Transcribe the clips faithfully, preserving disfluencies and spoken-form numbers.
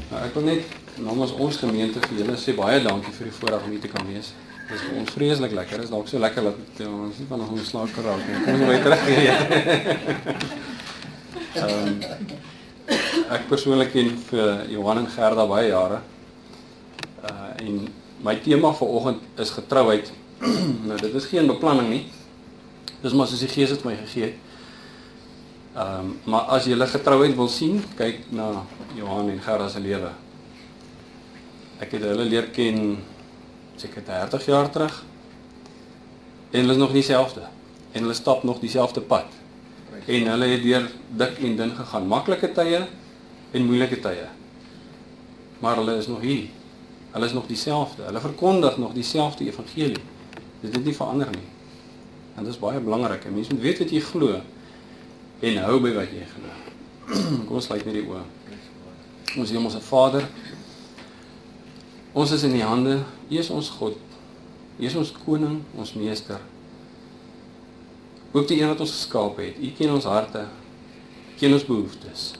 Nou, ek wil net namens ons gemeente vir julle sê baie dankie vir die voorreg om hier te kan wees. Dit is vir ons vreeslik lekker. Dit is dalk so lekker dat ja, ons nie van ons slaap kan raak nie. Kom ons weer terug hier. um, ek persoonlik ken vir Johan en Gerda baie jare. Uh, en my tema vanoggend is getrouheid. Nou, dit is geen beplanning nie. Dis maar soos die Gees het my gegee. Um, maar as jy hulle getrouheid wil sien, kyk na Johan en Gerda se lewe. Ek het hulle leer ken seker dertig jaar terug. En hulle is nog dieselfde. En hulle stap nog dieselfde pad. En hulle het deur dik en dun gegaan, maklike tye en moeilike tye. Maar hulle is nog hier. Hulle is nog dieselfde. Hulle verkondig nog dieselfde evangelie. Dit het nie verander nie. En dit is baie belangrik. En mense moet weet wat jy glo en hou by wat jy glo. Kom ons sluit net die oë. Ons Hemelse Vader, ons is in die hande, U is ons God, U is ons koning, ons meester. Ook die een wat ons geskaap het. U ken ons harte, ken ons behoeftes.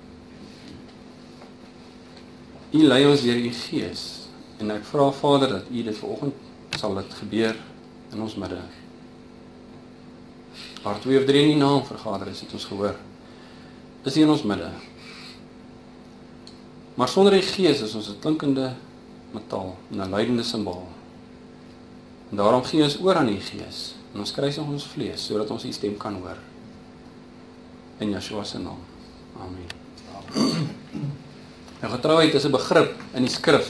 U lei ons deur U Gees, en ek vra Vader dat U dit vanoggend sal dit gebeur in ons midde. Waar twee of drie in die naam vergader is, het ons gehoor. Is U in ons midde. Maar sonder die Gees is ons 'n klinkende metaal, 'n lydende simbool. En daarom gee ons oor aan die Gees, en ons kruisig ons vlees, sodat ons U stem kan hoor. In Yeshua se naam. Amen. Amen. Nou, getrouheid is 'n begrip in die skrif,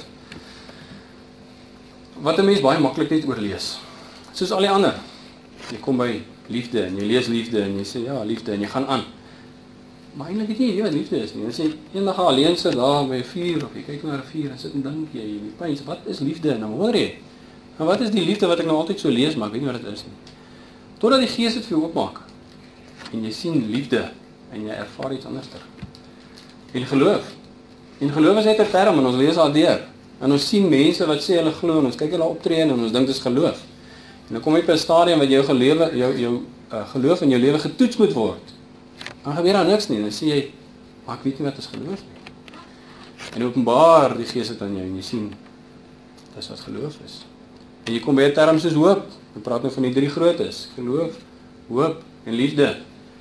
wat 'n mens baie maklik net oorlees. Soos al die ander. Jy kom by liefde, en jy lees liefde, en jy sê, ja, liefde, en jy gaan aan. Maar eintlik weet jy nie wat liefde is nie. Jy sê, eendag alleen sit daar by 'n vuur, of jy kyk na 'n vuur, en sit en dink jy, jy pyns, wat is liefde? En dan hoor jy, en wat is die liefde wat ek nou altyd so lees, maar ek weet nie wat dit is nie. Totdat die Gees dit vir jou oopmaak, en jy sien liefde, en jy ervaar iets anderster. En geloof. En geloof is net 'n term, en ons lees al deur. En ons sien mense wat sê hulle glo, en ons kyk hulle optree, en ons dink dit is geloof. En dan kom jy by 'n stadium wat jou gelewe, jou, jou uh, geloof in jou lewe getoets moet word. Dan gebeur daar niks nie, dan sê jy, maar ek weet nie wat is geloof nie. En openbaar die Gees het aan jou, en jy sien, dis wat geloof is. En jy kom by 'n term soos hoop. We praat nou van die drie grootes, geloof, hoop en liefde.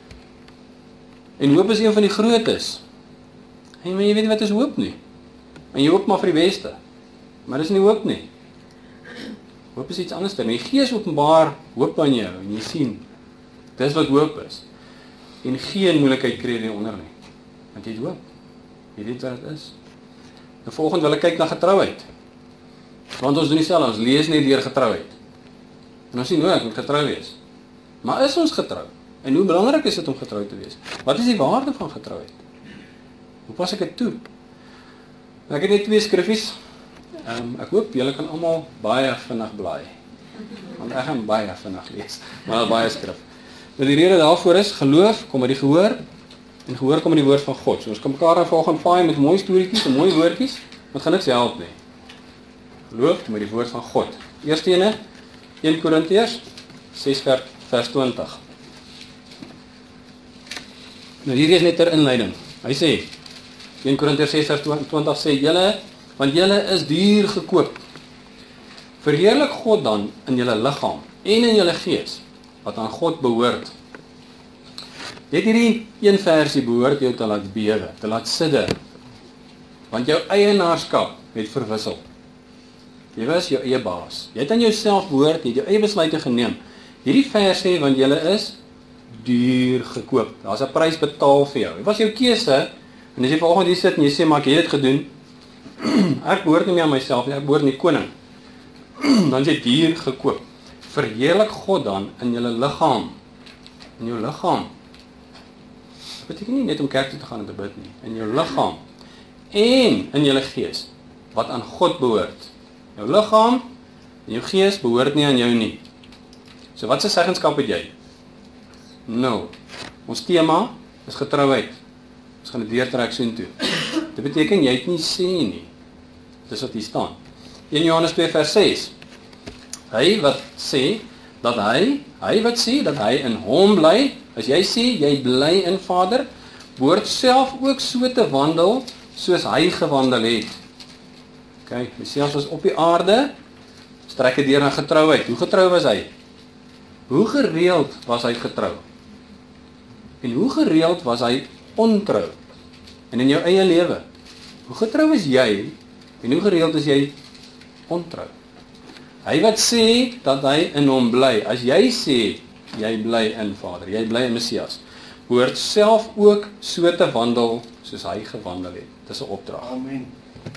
En hoop is een van die grootes. En jy weet nie wat is hoop nie. En jy hoop maar vir die beste. Maar dis nie hoop nie. Hoop is iets anders. En die Gees openbaar hoop aan jou, en jy sien, dis wat hoop is. En geen moeilikheid kry jy onder nie. Want jy het hoop. Jy weet wat dit is. En volgende wil ek kyk na getrouheid. Want ons doen dieselfde, ons lees net deur getrouheid. En ons sien, nou, ek moet getrou wees. Maar is ons getrou? En hoe belangrik is dit om getrou te wees? Wat is die waarde van getrouheid? Hoe pas ek dit toe? Ek het net twee skriffies. Um, ek hoop julle kan almal baie vinnig blaai. Want ek gaan baie vinnig lees. Maar baie skrif. Nou die rede daarvoor is, geloof kom uit die gehoor, en gehoor kom uit die woord van God. So ons kan mekaar dan volgende paai met mooi storieetjies en mooi woordjies, wat gaan niks help nie. Geloof kom uit die woord van God. Eerste ene, Eerste Korintiërs ses vers twintig. Nou hier is net ter inleiding. Hy sê, Eerste Korintiërs ses vers twintig sê, julle, want julle is duur gekoop. Verheerlik God dan in julle liggaam en in julle gees, wat aan God behoort. Dit hierdie een versie behoort jou te laat bewe, te laat sidder, want jou eienaarskap het verwissel. Jy was jou eie baas. Jy het aan jouself behoort, jy het jou eie besluite geneem. Hierdie vers sê, want julle is duur gekoop. Daar's 'n prys betaal vir jou. Dit was jou keuse, en as jy vanoggend hier sit en jy sê, maar ek het dit gedoen, ek behoort nie meer aan myself nie, ek behoort aan die koning. Dan is jy duur gekoop. Verheerlik God dan in julle liggaam. In jou liggaam. Dit beteken nie net om kerk toe te gaan en te bid nie. In jou liggaam. En in julle gees, wat aan God behoort. Jou liggaam en jou gees behoort nie aan jou nie. So wat se seggenskap het jy? Nou, ons tema is getrouheid. Ons gaan dit deurtrek soontoe. Dit beteken jy het nie sê nie. Dis wat hier staan. Eerste Johannes twee vers ses. Hy wat sê dat hy, hy wat sê dat hy in hom bly, as jy sê jy bly in Vader, behoort self ook so te wandel soos hy gewandel het. Okay, Messias was op die aarde, strek dit deur na getrouheid. Hoe getrou was hy? Hoe gereeld was hy getrou? En hoe gereeld was hy ontrou? En in jou eie lewe, hoe getrou is jy, en hoe gereeld is jy ontrou? Hy wat sê, dat hy in hom bly, as jy sê, jy bly in Vader, jy bly in Messias, behoort self ook so te wandel, soos hy gewandel het. Dis 'n opdrag. Amen.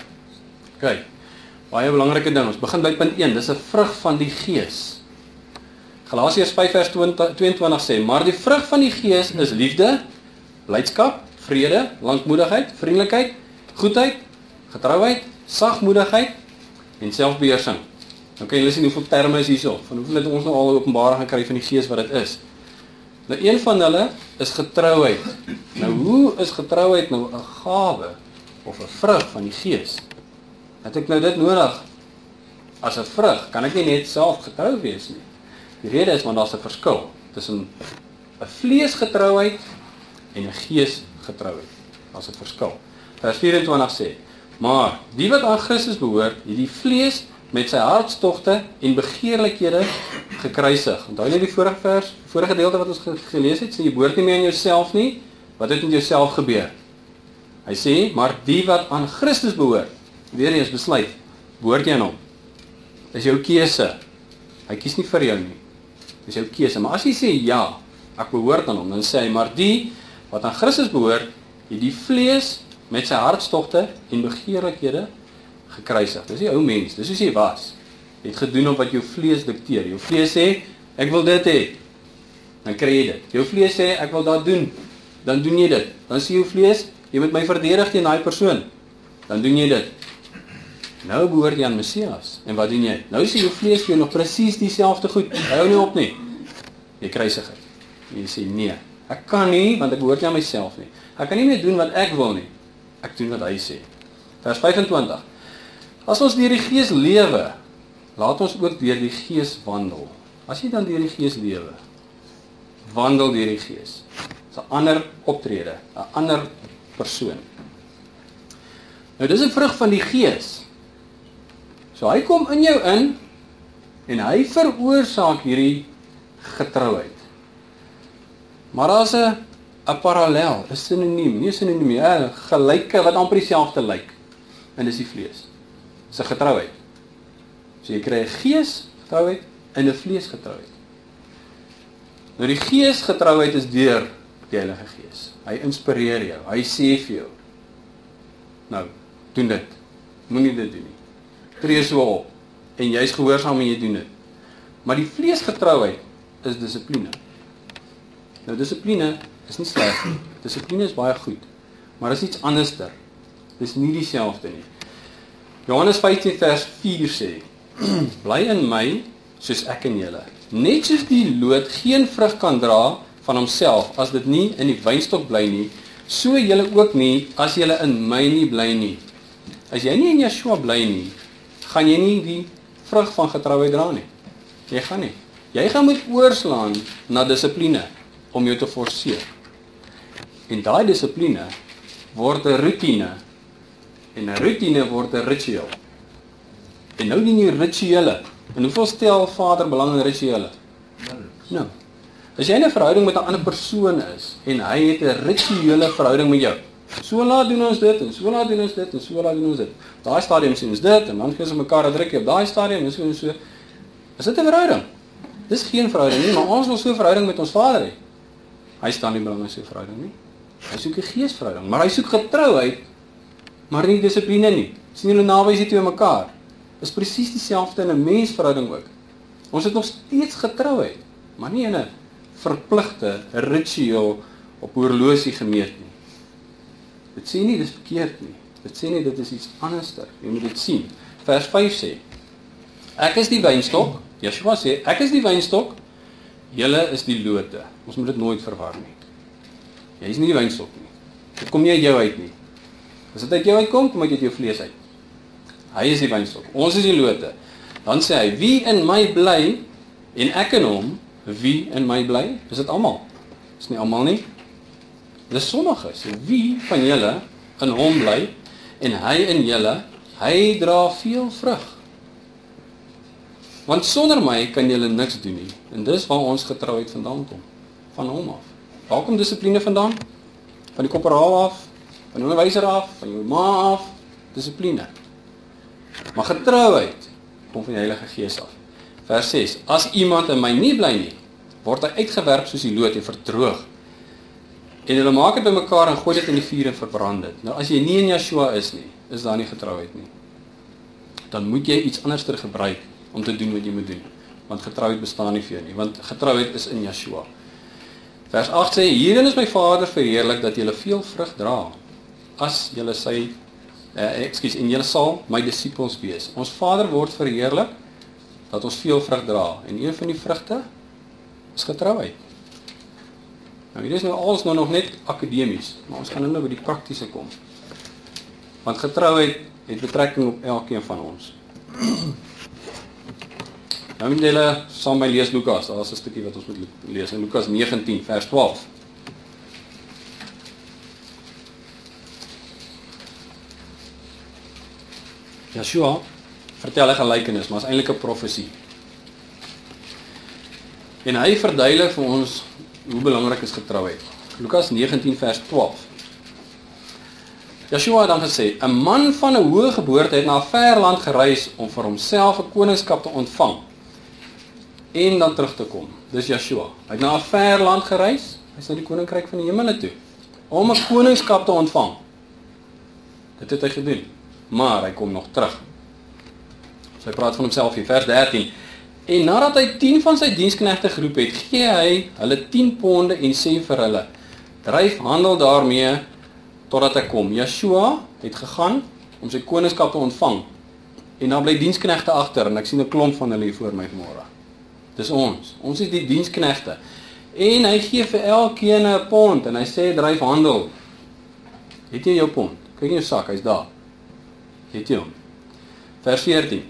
Ok, baie belangrike ding, ons begin by punt een, dis 'n vrug van die Gees. Galasiërs vyf vers tweeëntwintig sê, maar die vrug van die Gees is liefde, blydskap, vrede, lankmoedigheid, vriendelikheid, goedheid, getrouheid, sagmoedigheid en selfbeheersing. Nou kan jy sien hoeveel terme is hierso, van hoeveel het ons nou al 'n openbaring gekry van die Gees wat dit is. Nou een van hulle is getrouheid. Nou hoe is getrouheid nou 'n gawe of 'n vrug van die Gees? Het ek nou dit nodig? As 'n vrug kan ek nie net self getrou wees nie. Die rede is want daar's 'n verskil tussen 'n vleesgetrouheid en 'n geesgetrouheid. Daar's 'n verskil. Vers vyf-en-twintig sê: maar die wat aan Christus behoort, het die vlees met sy hartstogte en begeerlikhede gekruisig. Onthou net die vorige vers, vorige gedeelte wat ons gelees het, sê jy behoort nie meer aan jouself nie. Wat het met jouself gebeur? Hy sê, maar die wat aan Christus behoort, weer eens besluit, behoort jy aan hom. Dis jou keuse. Hy kies nie vir jou nie. Dis jou keuse. Maar as jy sê ja, ek behoort aan hom, dan sê hy, maar die wat aan Christus behoort, het die vlees met sy hartstogte en begeerlikhede gekruisig. Dis die ou mens, dis soos jy was. Jy het gedoen op wat jou vlees dikteer. Jou vlees sê, ek wil dit hê. Dan kry jy dit. Jou vlees sê, ek wil dat doen. Dan doen jy dit. Dan sê jou vlees, jy moet my verdedig teen daai persoon. Dan doen jy dit. Nou behoort jy aan Messias. En wat doen jy? Nou sê jou vlees vir jou nog presies dieselfde goed. Hy hou nie op nie. Jy kruisig dit. Jy sê nee. Ek kan nie, want ek behoort nie aan myself nie. Ek kan nie meer doen wat ek wil nie. Ek doen wat hy sê. Vers vyf-en-twintig. As ons deur die Gees lewe, laat ons ook deur die Gees wandel. As jy dan deur die Gees lewe, wandel deur die Gees. Dis 'n ander optrede, 'n ander persoon. Nou dis 'n vrug van die Gees. So hy kom in jou in en hy veroorsaak hierdie getrouheid. Maar daar's 'n 'n parallel, 'n sinoniem, nie 'n sinoniem nie, 'n gelyke wat amper dieselfde lyk. En dis die vlees. Dis 'n getrouheid. So jy kry 'n gees getrouheid en 'n vlees getrouheid. Nou die gees getrouheid is deur die Heilige Gees. Hy inspireer jou, hy sê vir jou, nou, doen dit. Moenie dit doen nie. Tree so op en jy's gehoorsaam en jy doen dit. Maar die vlees getrouheid is dissipline. Nou dissipline is nie sleg nie. Dissipline is baie goed, maar is iets anderster. Dis nie dieselfde nie. Johannes vyftien vers vier sê, bly in my soos ek in julle. Net soos die loot geen vrug kan dra van homself as dit nie in die wynstok bly nie, so julle ook nie as julle in my nie bly nie. As jy nie in Yeshua bly nie, gaan jy nie die vrug van getrouheid dra nie. Jy gaan nie. Jy gaan moet oorslaan na dissipline om jou te forceer. En daai dissipline word 'n rutine en 'n rutine word 'n ritueel. En nou die rituele. En hoeveel stel Vader belang in rituele? Nou, as jy in 'n verhouding met 'n ander persoon is en hy het 'n rituele verhouding met jou. So laat doen ons dit en so laat doen ons dit en so laat doen ons dit. Daai stadium sien ons dit en dan gee ons mekaar 'n drukkie op daai stadium en so en so. Is dit 'n verhouding? Dis geen verhouding nie, maar ons wil so 'n verhouding met ons Vader hê. Hy staan nie belang in so 'n verhouding nie. Hy soek 'n geesverhouding, maar hy soek getrouheid, maar nie dissipline nie. Sien julle naby is die twee mekaar. Is presies dieselfde in 'n mensverhouding ook. Ons het nog steeds getrouheid, maar nie in 'n verpligte ritueel op horlosie gemeet nie. Dit sê nie dis verkeerd nie. Dit sê nie dit is iets anderster. Jy moet dit sien. Vers vyf sê: Ek is die wynstok. Yeshua sê, ek is die wynstok. Julle is die lote. Ons moet dit nooit verwar nie. Jy is nie die wynstok nie. Dit kom nie uit jou uit nie. As dit uit jou uitkom, kom dit uit jou vlees uit. Hy is die wynstok. Ons is die lote. Dan sê hy, wie in my bly en ek in hom, wie in my bly? Is dit almal? Is nie almal nie. Dis sommiges. Wie van julle in hom bly en hy in julle, hy dra veel vrug. Want sonder my kan julle niks doen nie. En dis waar ons getrouheid vandaan kom. Van hom af. Waar kom dissipline vandaan? Van die korporaal af, van die onderwyser af, van jou ma af, dissipline. Maar getrouheid kom van die Heilige Gees af. Vers ses, as iemand in my nie bly nie, word hy uitgewerp soos die lood en verdroog. En hulle maak dit bymekaar en gooi dit in die vuur en verbrand dit. Nou as jy nie in Yeshua is nie, is daar nie getrouheid nie. Dan moet jy iets anders ter gebruik om te doen wat jy moet doen. Want getrouheid bestaan nie vir jou nie, want getrouheid is in Yeshua. Vers agt sê, hierin is my Vader verheerlik dat julle veel vrug dra. As julle sy, eh, ekskuus, en julle sal my disippels wees. Ons Vader word verheerlik dat ons veel vrug dra. En een van die vrugte is getrouheid. Nou hier is nou alles nou nog net akademies, maar ons gaan nou by die praktiese kom. Want getrouheid het betrekking op elkeen van ons. Nou moet julle saam met my lees Lukas, daar is 'n stukkie wat ons moet lees in Lukas negentien vers twaalf. Yeshua vertel 'n gelykenis, maar is eintlik 'n profesie. En hy verduidelik vir ons hoe belangrik is getrouheid. Lukas negentien vers twaalf. Yeshua het dan gesê, 'n man van 'n hoë geboorte het na 'n ver land gereis om vir homself 'n koningskap te ontvang en dan terug te kom. Dis Yeshua. Hy het na 'n ver land gereis, hy is na die koninkryk van die hemele toe om 'n koningskap te ontvang. Dit het hy gedoen, maar hy kom nog terug. So hy praat van homself hier, vers dertien. En nadat hy tien van sy diensknegte geroep het, gee hy hulle tien ponde en sê vir hulle, dryf handel daarmee totdat ek kom. Yeshua het gegaan om sy koningskap te ontvang. En dan bly diensknegte agter en ek sien 'n klomp van hulle hier voor my vanmôre. Dis ons. Ons is die diensknegte. En hy gee vir elkeen 'n pond en hy sê dryf handel. Het jy jou pond? Kyk in jou sak, hy's daar. Het jy hom? Vers veertien.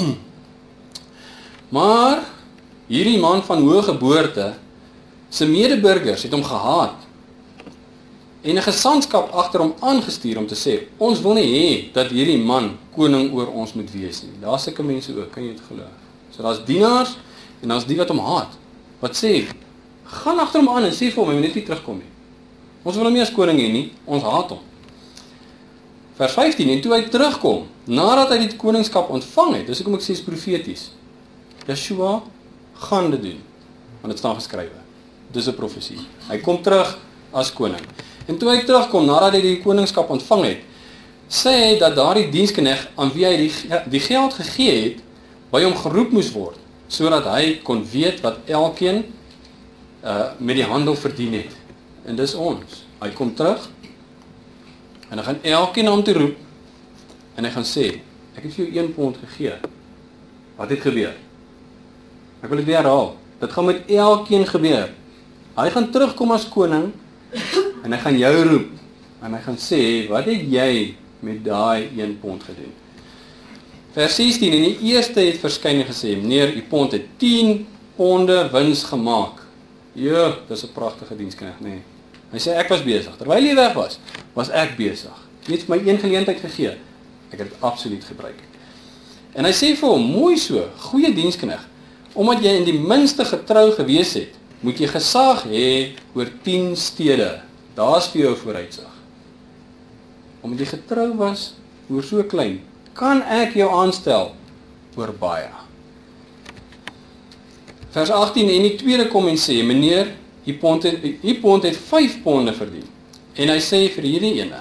Maar hierdie man van hoë geboorte, sy medeburgers het hom gehaat en 'n gesandskap agter hom aangestuur om te sê, ons wil nie hê dat hierdie man koning oor ons moet wees nie. Daar's sulke mense ook, kan jy dit glo? So daar's dienaars en daar's die wat hom haat. Wat sê? Gaan agter hom aan en sê vir hom, hy moet net nie terugkom nie. Ons wil hom nie as koning hê nie, ons haat hom. Vers vyftien, en toe hy terugkom, nadat hy die koningskap ontvang het, dis hoekom ek sê is profeties. Yeshua gaan dit doen, want dit staan geskrywe. Dis 'n profesie. Hy kom terug as koning. En toe hy terugkom, nadat hy die koningskap ontvang het, sê hy dat daardie diensknegt aan wie hy die, die geld gegee het, by hom geroep moes word, sodat hy kon weet wat elkeen uh, met die handel verdien het. En dis ons. Hy kom terug, en hy gaan elkeen na hom toe roep, en hy gaan sê, ek het vir jou een pond gegee. Wat het gebeur? Ek wil dit weer herhaal. Dit gaan met elkeen gebeur. Hy gaan terugkom as koning, en hy gaan jou roep, en hy gaan sê, wat het jy met daai een pond gedoen? Vers sestien, en die eerste het verskyn en gesê, meneer, die pond het tien ponde wins gemaak. Ja, dis 'n pragtige diensknegt, nee. Hy sê, ek was besig. Terwyl jy weg was, was ek besig. Jy het vir my een geleentheid gegee. Ek het dit absoluut gebruik. En hy sê vir hom, mooi so, goeie diensknegt, omdat jy in die minste getrou gewees het, moet jy gesag hê oor tien stede. Daar's vir jou vooruitsig. Omdat jy getrou was oor so klein, kan ek jou aanstel oor baie. Vers agttien, en die tweede kom en sê, meneer, die pond het, die pond het vyf ponde verdien. En hy sê vir hierdie ene,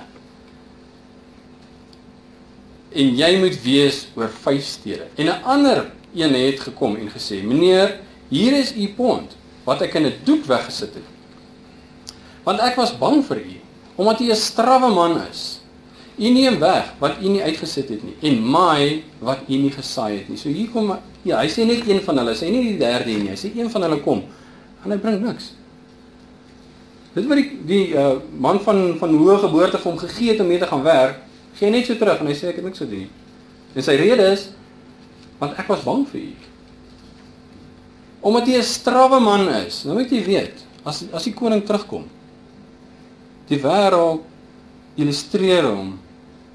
en jy moet wees oor vyf stede. En 'n ander een het gekom en gesê, meneer, hier is u pond, wat ek in 'n doek weggesit het. Want ek was bang vir u, omdat u 'n strawwe man is. U neem weg wat u nie uitgesit het nie, en maai wat u nie gesaai het nie. So hier kom, ja, hy sê net een van hulle, sê nie die derde nie, hy sê een van hulle kom, en hy bring niks. Dit wat die, die uh, man van, van hoë geboorte vir hom gegee het om mee te gaan werk, gee net so terug, en hy sê, ek het niks gedoen. En sy rede is, want ek was bang vir u. Omdat hy 'n strawwe man is, nou moet jy weet, as, as die koning terugkom, die wêreld illustreer hom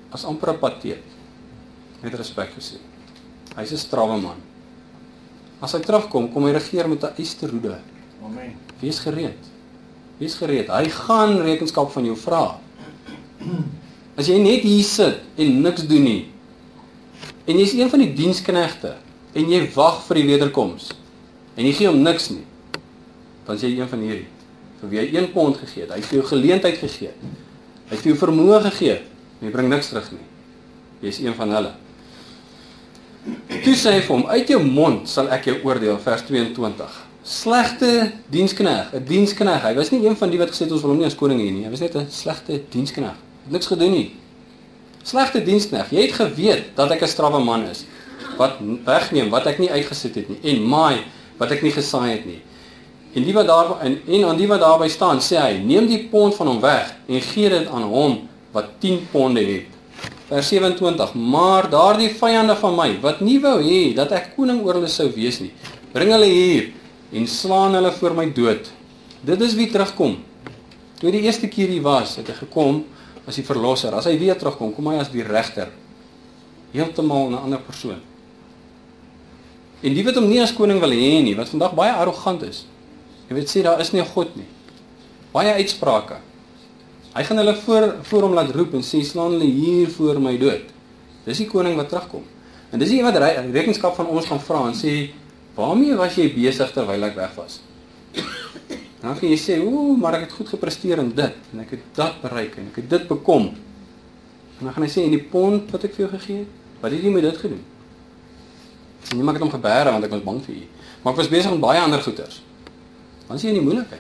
as amper 'n pateet. Met respek gesê. Hy's 'n strawwe man. As hy terugkom, kom hy regeer met 'n ysterhoede. Amen. Wees gereed. Wees gereed. Hy gaan rekenskap van jou vra. As jy net hier sit en niks doen nie, en jy's een van die diensknegte, en jy wag vir die wederkoms, en jy gee hom niks nie, dan is jy een van hierdie, vir wie hy een pond gegee het, hy het vir jou geleentheid gegee, hy het vir jou vermoë gegee, en jy bring niks terug nie. Jy is een van hulle. Toe sê hy vir hom, uit jou mond sal ek jou oordeel, vers tweeëntwintig. Slegte dienskneg, 'n dienskneg, hy was nie een van die wat gesê het ons wil hom nie as koning hê nie, hy was net 'n slegte dienskneg, het niks gedoen nie. Slegte dienskneg, jy het geweet dat ek 'n strawwe man is, wat wegneem, wat ek nie uitgesit het nie, en maai, wat ek nie gesaai het nie. En, die wat daar, en, en aan die wat daarby staan, sê hy, neem die pond van hom weg, en gee dit aan hom, wat tien ponde het. Vers sewenentwintig, maar daardie vyande van my, wat nie wou hê, dat ek koning oor hulle sou wees nie, bring hulle hier, en slaan hulle voor my dood. Dit is wie terugkom. Toe die eerste keer hier was, het hy gekom as die verlosser. As hy weer terugkom, kom hy as die regter. Heeltemal 'n ander persoon. En die wat hom nie as koning wil hê nie, wat vandag baie arrogant is. Jy weet sê, daar is nie 'n God nie. Baie uitsprake. Hy gaan hulle voor, voor hom laat roep en sê, slaan hulle hier voor my dood. Dis die koning wat terugkom. En dis die wat rekenskap van ons gaan vra en sê, waarmee was jy besig terwyl ek weg was? Dan gaan jy sê, oeh, maar ek het goed gepresteer in dit, en ek het dat bereik, en ek het dit bekom. En dan gaan hy sê, en die pond wat ek vir jou gegee het, wat het jy met dit gedoen? En niemand het hom gebere, want ek was bang vir jy. Maar ek was besig met baie ander goeders. Dan is jy in die moeilikheid.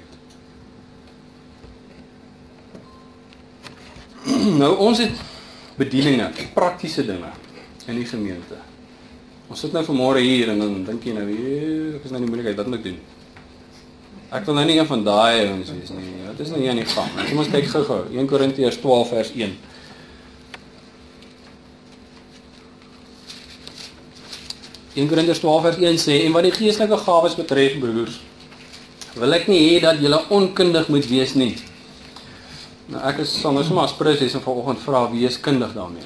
Nou, ons het bedieninge, praktiese dinge in die gemeente. Ons sit nou vanmôre hier en dan dink jy nou, ek is nou in die moeilikheid, wat moet ek doen? Ek wil nou nie een van daai ons wees nie. Wat is nou hier aan die gang? Kom ons kyk gou-gou. Eerste Korintiërs twaalf vers een. Eerste Korintiërs twaalf vers een sê, en wat die geestelike gawes betref, broers, wil ek nie hê dat julle onkundig moet wees nie. Nou ek is sal nou sommer as prins en vanoggend vra wie is kundig daarmee.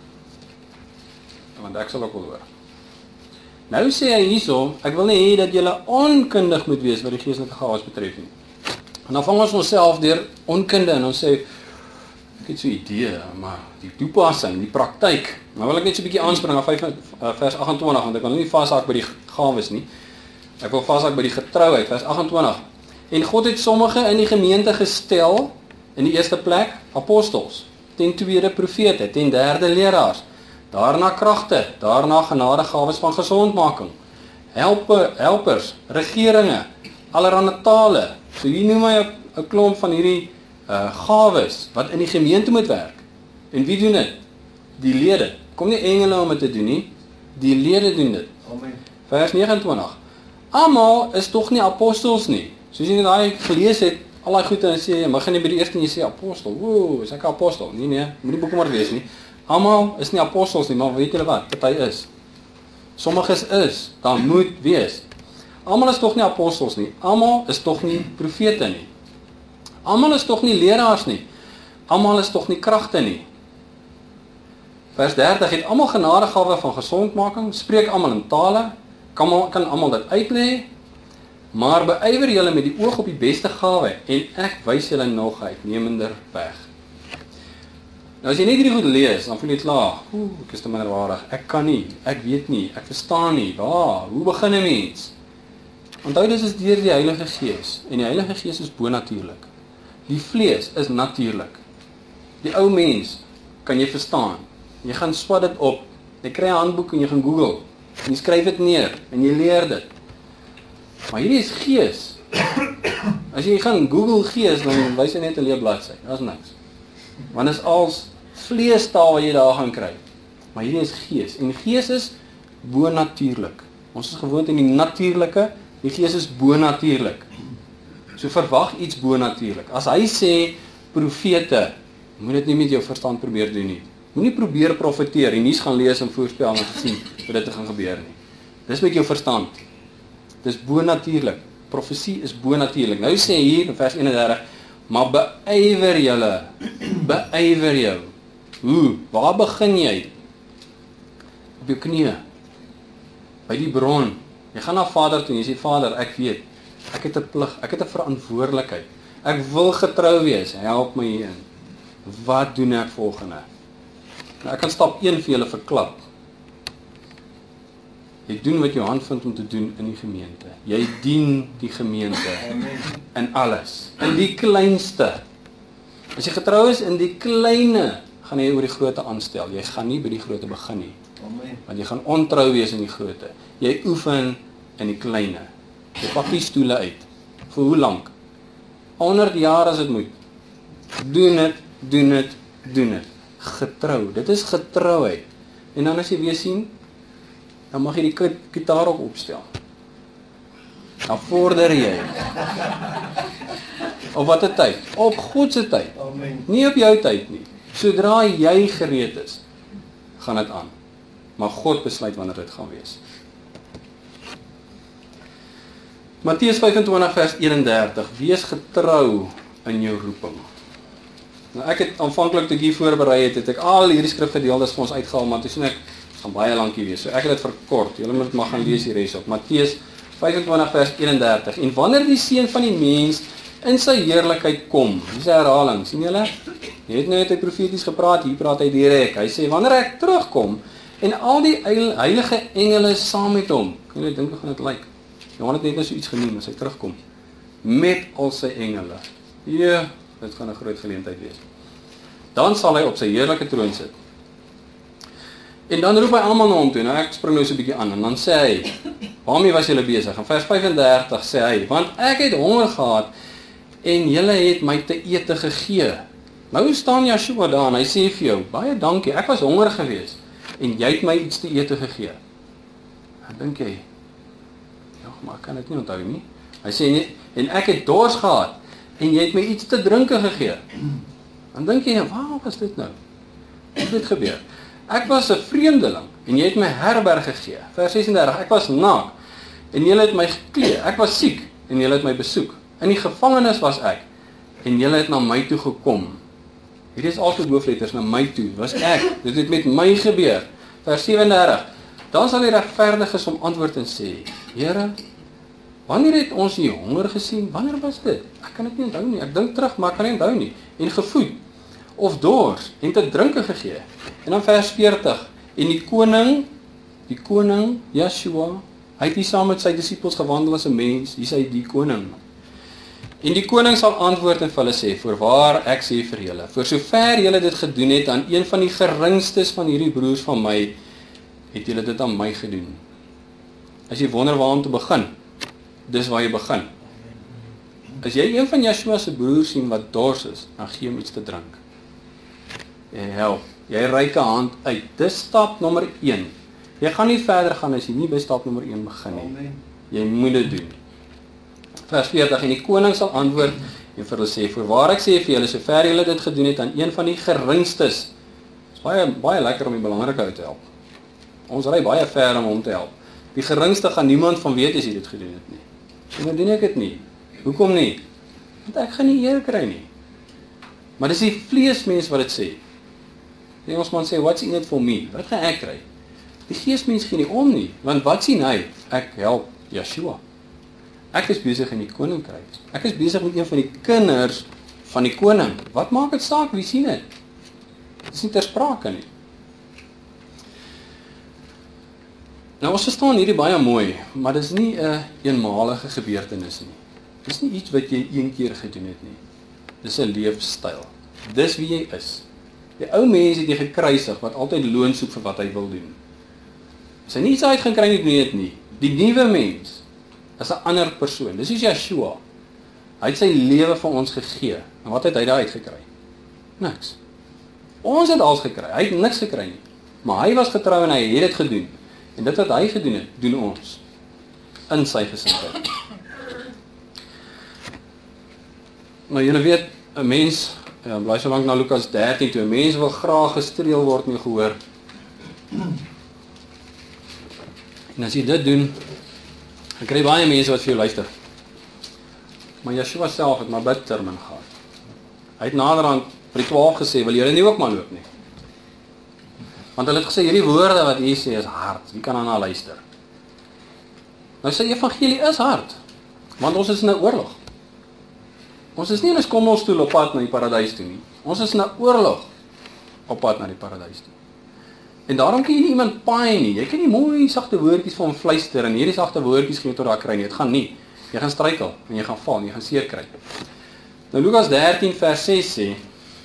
Want ek sal ook wel hoor. Nou sê hy hierso, ek wil nie hê dat julle onkundig moet wees wat die geestelike gawes betref nie. En dan vang ons onsself deur onkunde en ons sê, ek het so 'n idee, maar die toepassing, die praktyk. Nou wil ek net so 'n bietjie aanspring op vers agt en twintig, want ek kan nou nie vashak by die gawes nie. Ek wil vashak by die getrouheid, vers agt en twintig. En God het sommige in die gemeente gestel, in die eerste plek apostels, ten tweede profete, ten derde leraars, daarna kragte, daarna genadegawes van gesondmaking, helpe, helpers, regeringe, allerhande tale. So hier noem hy 'n klomp van hierdie uh, gawes wat in die gemeente moet werk. En wie doen dit? Die lede. Kom nie engele om dit te doen nie, die lede doen dit. Amen. Vers nege en twintig. Almal is tog nie apostels nie. Soos jy net daai gelees het, al daai goede en sê, maar gaan jy by die eerste en jy sê apostel. Woe, is ek 'n apostel? Nee nee, moenie bekommerd wees nie. Almal is nie apostels nie, maar weet julle wat? Party is. Sommiges is, dan moet wees. Almal is tog nie apostels nie. Almal is tog nie profete nie. Almal is tog nie leraars nie. Almal is tog nie kragte nie. Vers dertig, het almal genadegawe van gesondmaking, spreek almal in tale, kan, kan almal dit uitlê, maar beywer julle met die oog op die beste gawe, en ek wys julle nog uitnemender weg. Nou as jy net hierdie goed lees, dan voel jy klaar, oeh, ek is te minderwaardig, ek kan nie, ek weet nie, ek verstaan nie, waar, hoe begin 'n mens? Onthou dit is deur die Heilige Gees, en die Heilige Gees is bonatuurlik. Die vlees is natuurlik. Die ou mens kan jy verstaan. Jy gaan swat dit op, jy kry 'n handboek en jy gaan Google, en jy skryf dit neer, en jy leer dit. Maar hierdie is gees. As jy gaan Google gees, dan wys jy net 'n leë bladsy, daar's niks. Want dit is als vleestaal wat jy daar gaan kry. Maar hierdie is gees, en gees is bonatuurlik. Ons is gewoond in die natuurlike, die gees is bonatuurlik. So verwag iets bonatuurlik. As hy sê profete, moet dit nie met jou verstand probeer doen nie. Moenie probeer profeteer, die nuus gaan lees en voorspel en gesien wat dit gaan gebeur nie. Dis met jou verstand. Dis bonatuurlik. Profesie is bonatuurlik. Nou sê hier in vers eenendertig, maar beywer julle, beywer jou Hoe? Waar begin jy? Op jou knieë. By die bron. Jy gaan na Vader toe en jy sê, Vader, ek weet, ek het 'n plig, ek het 'n verantwoordelikheid. Ek wil getrou wees, help my hierin. Wat doen ek volgende? Nou, ek kan stap een vir julle verklap. Jy doen wat jou hand vind om te doen in die gemeente. Jy dien die gemeente in alles, in die kleinste. As jy getrou is in die kleine, gaan jy oor die groote aanstel. Jy gaan nie by die groote begin nie. Amen. Want jy gaan ontrou wees in die groote. Jy oefen in die kleine. Jy pak die stoele uit. Vir hoe lank? honderd jaar as dit moet. Doen dit, doen dit, doen dit. Getrou. Dit is getrouheid. En dan as jy weer sien, dan mag jy die gitaar ook opstel. Dan vorder jy. Op wat 'n tyd? Op God se tyd. Amen. Nie op jou tyd nie. Sodra jy gereed is, gaan dit aan. Maar God besluit wanneer dit gaan wees. Matteus vyf en twintig vers een en dertig. Wees getrou in jou roeping. Nou ek het aanvanklik toe ek hier voorberei het, het ek al hierdie skrifgedeeltes vir ons uitgehaal, maar toe sien ek, dit gaan baie lank hier wees. So ek het dit verkort. Julle moet maar gaan lees die res op. Matteus vyf en twintig vers een en dertig. En wanneer die Seun van die mens in sy heerlikheid kom, dis 'n herhaling, sien julle? Jy het nou net hy profeties gepraat, hier praat hy direk. Hy sê, wanneer ek terugkom, en al die heilige engele saam met hom, kan jy dink hoe gaan dit lyk? Johan het net nou so iets genoem, as hy terugkom, met al sy engele. Ja, dit gaan 'n groot geleentheid wees. Dan sal hy op sy heerlike troon sit. En dan roep hy almal na hom toe, nou ek spring nou so 'n bietjie aan, en dan sê hy, waarmee was julle besig? In vers vyf en dertig sê hy, want ek het honger gehad, en julle het my te ete gegee. Nou staan Yeshua daar, en hy sê vir jou, baie dankie, ek was honger geweest, en jy het my iets te ete gegee. Dan dink jy, ja, maar ek kan dit nie onthou nie. Hy sê, en ek het dors gehad, en jy het my iets te drinke gegee. Dan dink jy, waar was dit nou? Hoe het dit gebeur? Ek was 'n vreemdeling, en jy het my herberg gegee. Vers ses en dertig, ek was naak, en julle het my geklee. Ek was siek, en julle het my besoek. In die gevangenis was ek, en julle het na my toe gekom. Hierdie is altyd hoofletters, na my toe, was ek. Dit het met my gebeur. Vers sewe en dertig, dan sal die regverdiges om antwoord en sê, Here, wanneer het ons hier honger gesien? Wanneer was dit? Ek kan dit nie onthou nie. Ek dink terug, maar ek kan nie onthou nie. En gevoed, of dors, en te drinke gegee. En dan vers veertig, en die koning, die koning, Yeshua, hy het hier saam met sy disippels gewandel as 'n mens, hier is hy die koning. En die koning sal antwoord en vir hulle sê, voorwaar ek sê vir julle, voor sover julle dit gedoen het aan een van die geringstes van hierdie broers van my, het julle dit aan my gedoen. As jy wonder waar om te begin, dis waar jy begin. As jy een van Yeshua se broers sien wat dors is, dan gee hom iets te drink. Jy help, jy reik 'n hand uit. Dis stap nommer een. Jy gaan nie verder gaan as jy nie by stap nommer een begin nie. Jy moet dit doen. Vers veertig, en die koning sal antwoord en vir hulle sê, voorwaar ek sê vir julle, sover julle dit gedoen het aan een van die geringstes, is baie, baie lekker om die belangrike uit te help. Ons ry baie ver om hom te help. Die geringste gaan niemand van weet as jy dit gedoen het nie. En dan doen ek dit nie. Hoekom nie? Want ek gaan nie eer kry nie. Maar dis die vleesmens wat dit sê. Die Engelsman sê, what's in it for me? Wat gaan ek kry? Die geesmens gee nie om nie, want wat sien hy? Ek help Yeshua. Ek is besig in die koninkryk. Ek is besig met een van die kinders van die koning. Wat maak dit saak? Wie sien dit? Dit is nie ter sprake nie. Nou ons verstaan hierdie baie mooi, maar dit is nie 'n een eenmalige gebeurtenis nie. Dit is nie iets wat jy een keer gedoen het nie. Dit is 'n leefstyl. Dis wie jy is. Die ou mens het jy gekruisig wat altyd loon soek vir wat hy wil doen. As hy nie iets uitgekry nie, doen hy dit nie. Die nuwe mens is 'n ander persoon. Dis is Yeshua. Hy het sy lewe vir ons gegee. En wat het hy daar uitgekry? Niks. Ons het alles gekry. Hy het niks gekry nie. Maar hy was getrou en hy het dit gedoen. En dit wat hy gedoen het, doen ons. In sy gesindheid. Nou julle weet, 'n mens, ja, bly so lank na Lukas dertien toe, 'n mens wil graag gestreel word en gehoor. En as jy dit doen, dan kry baie mense wat vir jou luister. Maar Yeshua self het maar bitter min gehad. Hy het naderhand vir die twaalf gesê, wil julle nie ook maar loop nie? Want hulle het gesê, hierdie woorde wat hier sê is hard, wie kan daarna luister? Nou sê evangelie is hard, want ons is in 'n oorlog. Ons is nie in 'n skommelstoel op pad na die paradys toe nie. Ons is in 'n oorlog op pad na die paradys toe. En daarom kan jy nie iemand paai nie. Jy kan nie mooi sagte woordjies vir hom fluister en hierdie sagte woordjies gaan jy tot daar kry nie. Dit gaan nie. Jy gaan struikel en jy gaan val en jy gaan seer kry. Nou Lukas dertien vers ses sê,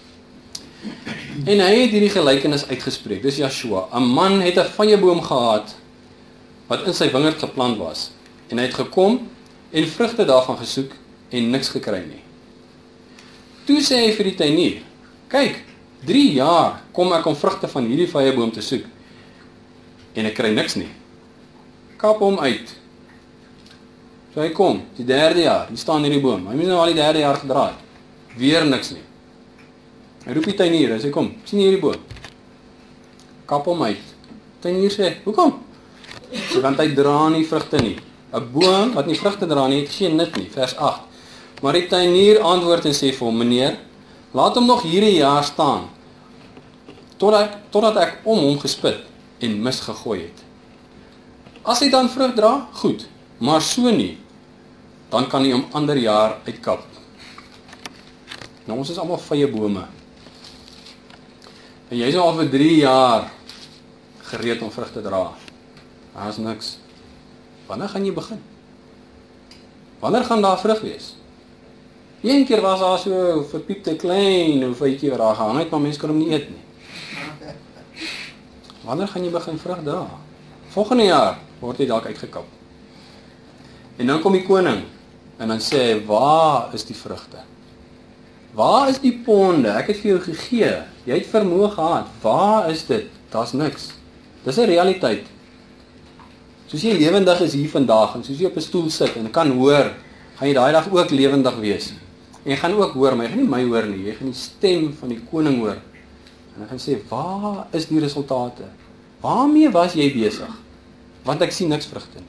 en hy het hierdie gelykenis uitgespreek. Dis Joshua. 'n Man het 'n vyeboom gehad wat in sy wingerd geplant was. En hy het gekom en vrugte daarvan gesoek en niks gekry nie. Toe sê hy vir die tuinier, kyk, drie jaar kom ek om vrugte van hierdie vyeboom te soek en ek kry niks nie. Kap hom uit. So hy kom, die derde jaar, die staan hierdie boom. Hy moet nou al die derde jaar gedraai. Weer niks nie. Hy roep die tuinier, hy sê kom, sien hierdie boom. Kap hom uit. Tuinier sê, hoekom? So, want hy dra nie vrugte nie. 'n Boom wat nie vrugte dra nie, het geen nut nie, vers agt. Maar die tuinier antwoord en sê vir hom, meneer, laat hom nog hierdie jaar staan, totdat ek, totdat ek om hom gespit en mis gegooi het. As hy dan vrug dra, goed, maar so nie, dan kan hy hom ander jaar uitkap. Nou, ons is almal vye bome. En jy is al vir drie jaar gereed om vrug te dra. Daar is niks. Wanneer gaan jy begin? Wanneer gaan daar vrug wees? Een keer was daar so verpiepte klein of vytjie wat daar gehang het, maar mense kan hom nie eet nie. Wanneer gaan jy begin vrug dra? Volgende jaar word hy dalk uitgekap. En dan kom die koning en dan sê hy, waar is die vrugte? Waar is die ponde? Ek het vir jou gegee. Jy het vermoë gehad. Waar is dit? Daar's niks. Dis 'n realiteit. Soos jy lewendig is hier vandag en soos jy op 'n stoel sit en kan hoor, gaan jy daai dag ook lewendig wees. En jy gaan ook hoor, maar jy gaan nie my hoor nie. Jy gaan die stem van die koning hoor. En hy gaan sê, waar is die resultate? Waarmee was jy besig? Want ek sien niks vrugte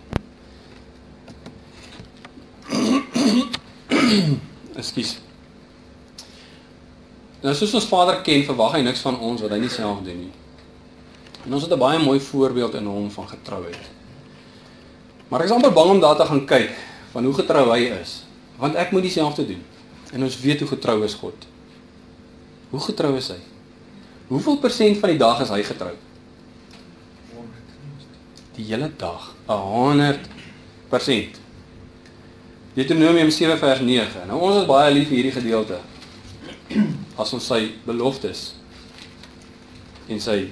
nie. Ekskuus. Nou, soos ons Vader ken, verwag hy niks van ons wat hy nie self doen nie. En ons het 'n baie mooi voorbeeld in hom van getrouheid. Maar ek is amper bang om daar te gaan kyk van hoe getrou hy is, want ek moet dieselfde doen. En ons weet hoe getrou is God. Hoe getrou is hy? Hoeveel persent van die dag is hy getrou? Die hele dag, honderd persent. Deuteronomium sewe vers nege. Nou ons is baie lief vir hierdie gedeelte. As ons sy beloftes en sy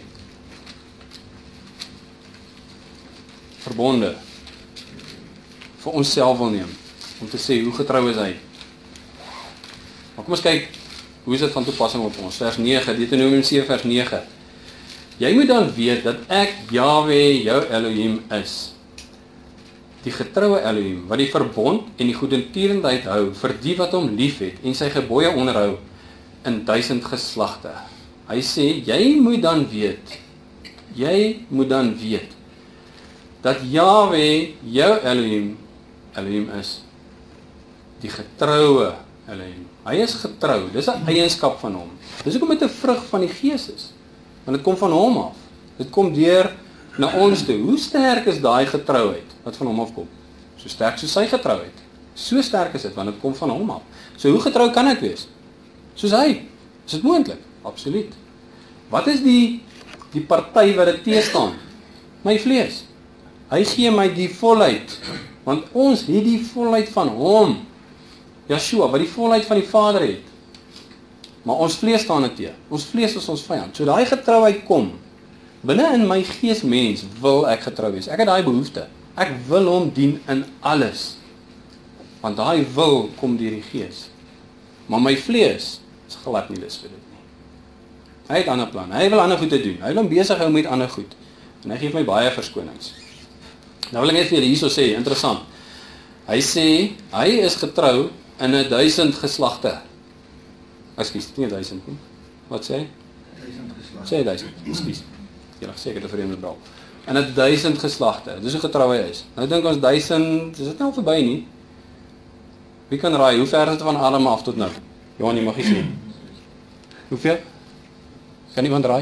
verbonde vir onsself wil neem, om te sê, hoe getrou is hy? Maar kom ons kyk, hoe is dit van toepassing op ons? Vers nege, Deuteronomium sewe vers nege. Jy moet dan weet dat ek, Yahweh, jou Elohim is. Die getroue Elohim, wat die verbond en die goedertierenheid hou, vir die wat hom lief het, en sy gebooie onderhou, in duisend geslagte. Hy sê, jy moet dan weet, jy moet dan weet, dat Yahweh, jou Elohim, Elohim is. Die getroue Elohim. Hy is getrou, dis 'n eienskap van hom. Dis hoekom dit 'n vrug van die Gees is. Want dit kom van hom af. Dit kom deur na ons toe. Hoe sterk is daai getrouheid wat van hom afkom? So sterk soos sy getrouheid. So sterk is dit, want dit kom van hom af. So hoe getrou kan ek wees? Soos hy. Is dit moontlik? Absoluut. Wat is die die party wat dit teestaan? My vlees. Hy gee my die volheid, want ons het die volheid van hom. Joshua, wat die volheid van die Vader het. Maar ons vlees staan dit teen. Ons vlees is ons vyand. So daai getrouheid kom. Binne in my geesmens wil ek getrou wees. Ek het daai behoefte. Ek wil hom dien in alles. Want daai wil kom deur die Gees. Maar my vlees is glad nie lus vir dit nie. Hy het ander planne. Hy wil ander goed te doen. Hy wil hom besig hou met ander goed. En hy gee my baie verskonings. Nou wil ek net vir julle hierso sê, interessant. Hy sê, hy is getrou in 'n duisend geslagte. Ekskuus, nie duisend nie. Wat sê hy? Duisend geslagte. Sê duisend, ekskuus. Julle gesê ek het 'n vreemde braal. In 'n duisend geslagte. Dis hoe getrou hy is. Nou dink ons duisend, is dit nou verby nie? Wie kan raai, hoe ver is dit van Adam af tot nou? Johan, jy mag nie sê. Hoeveel? Kan iemand raai?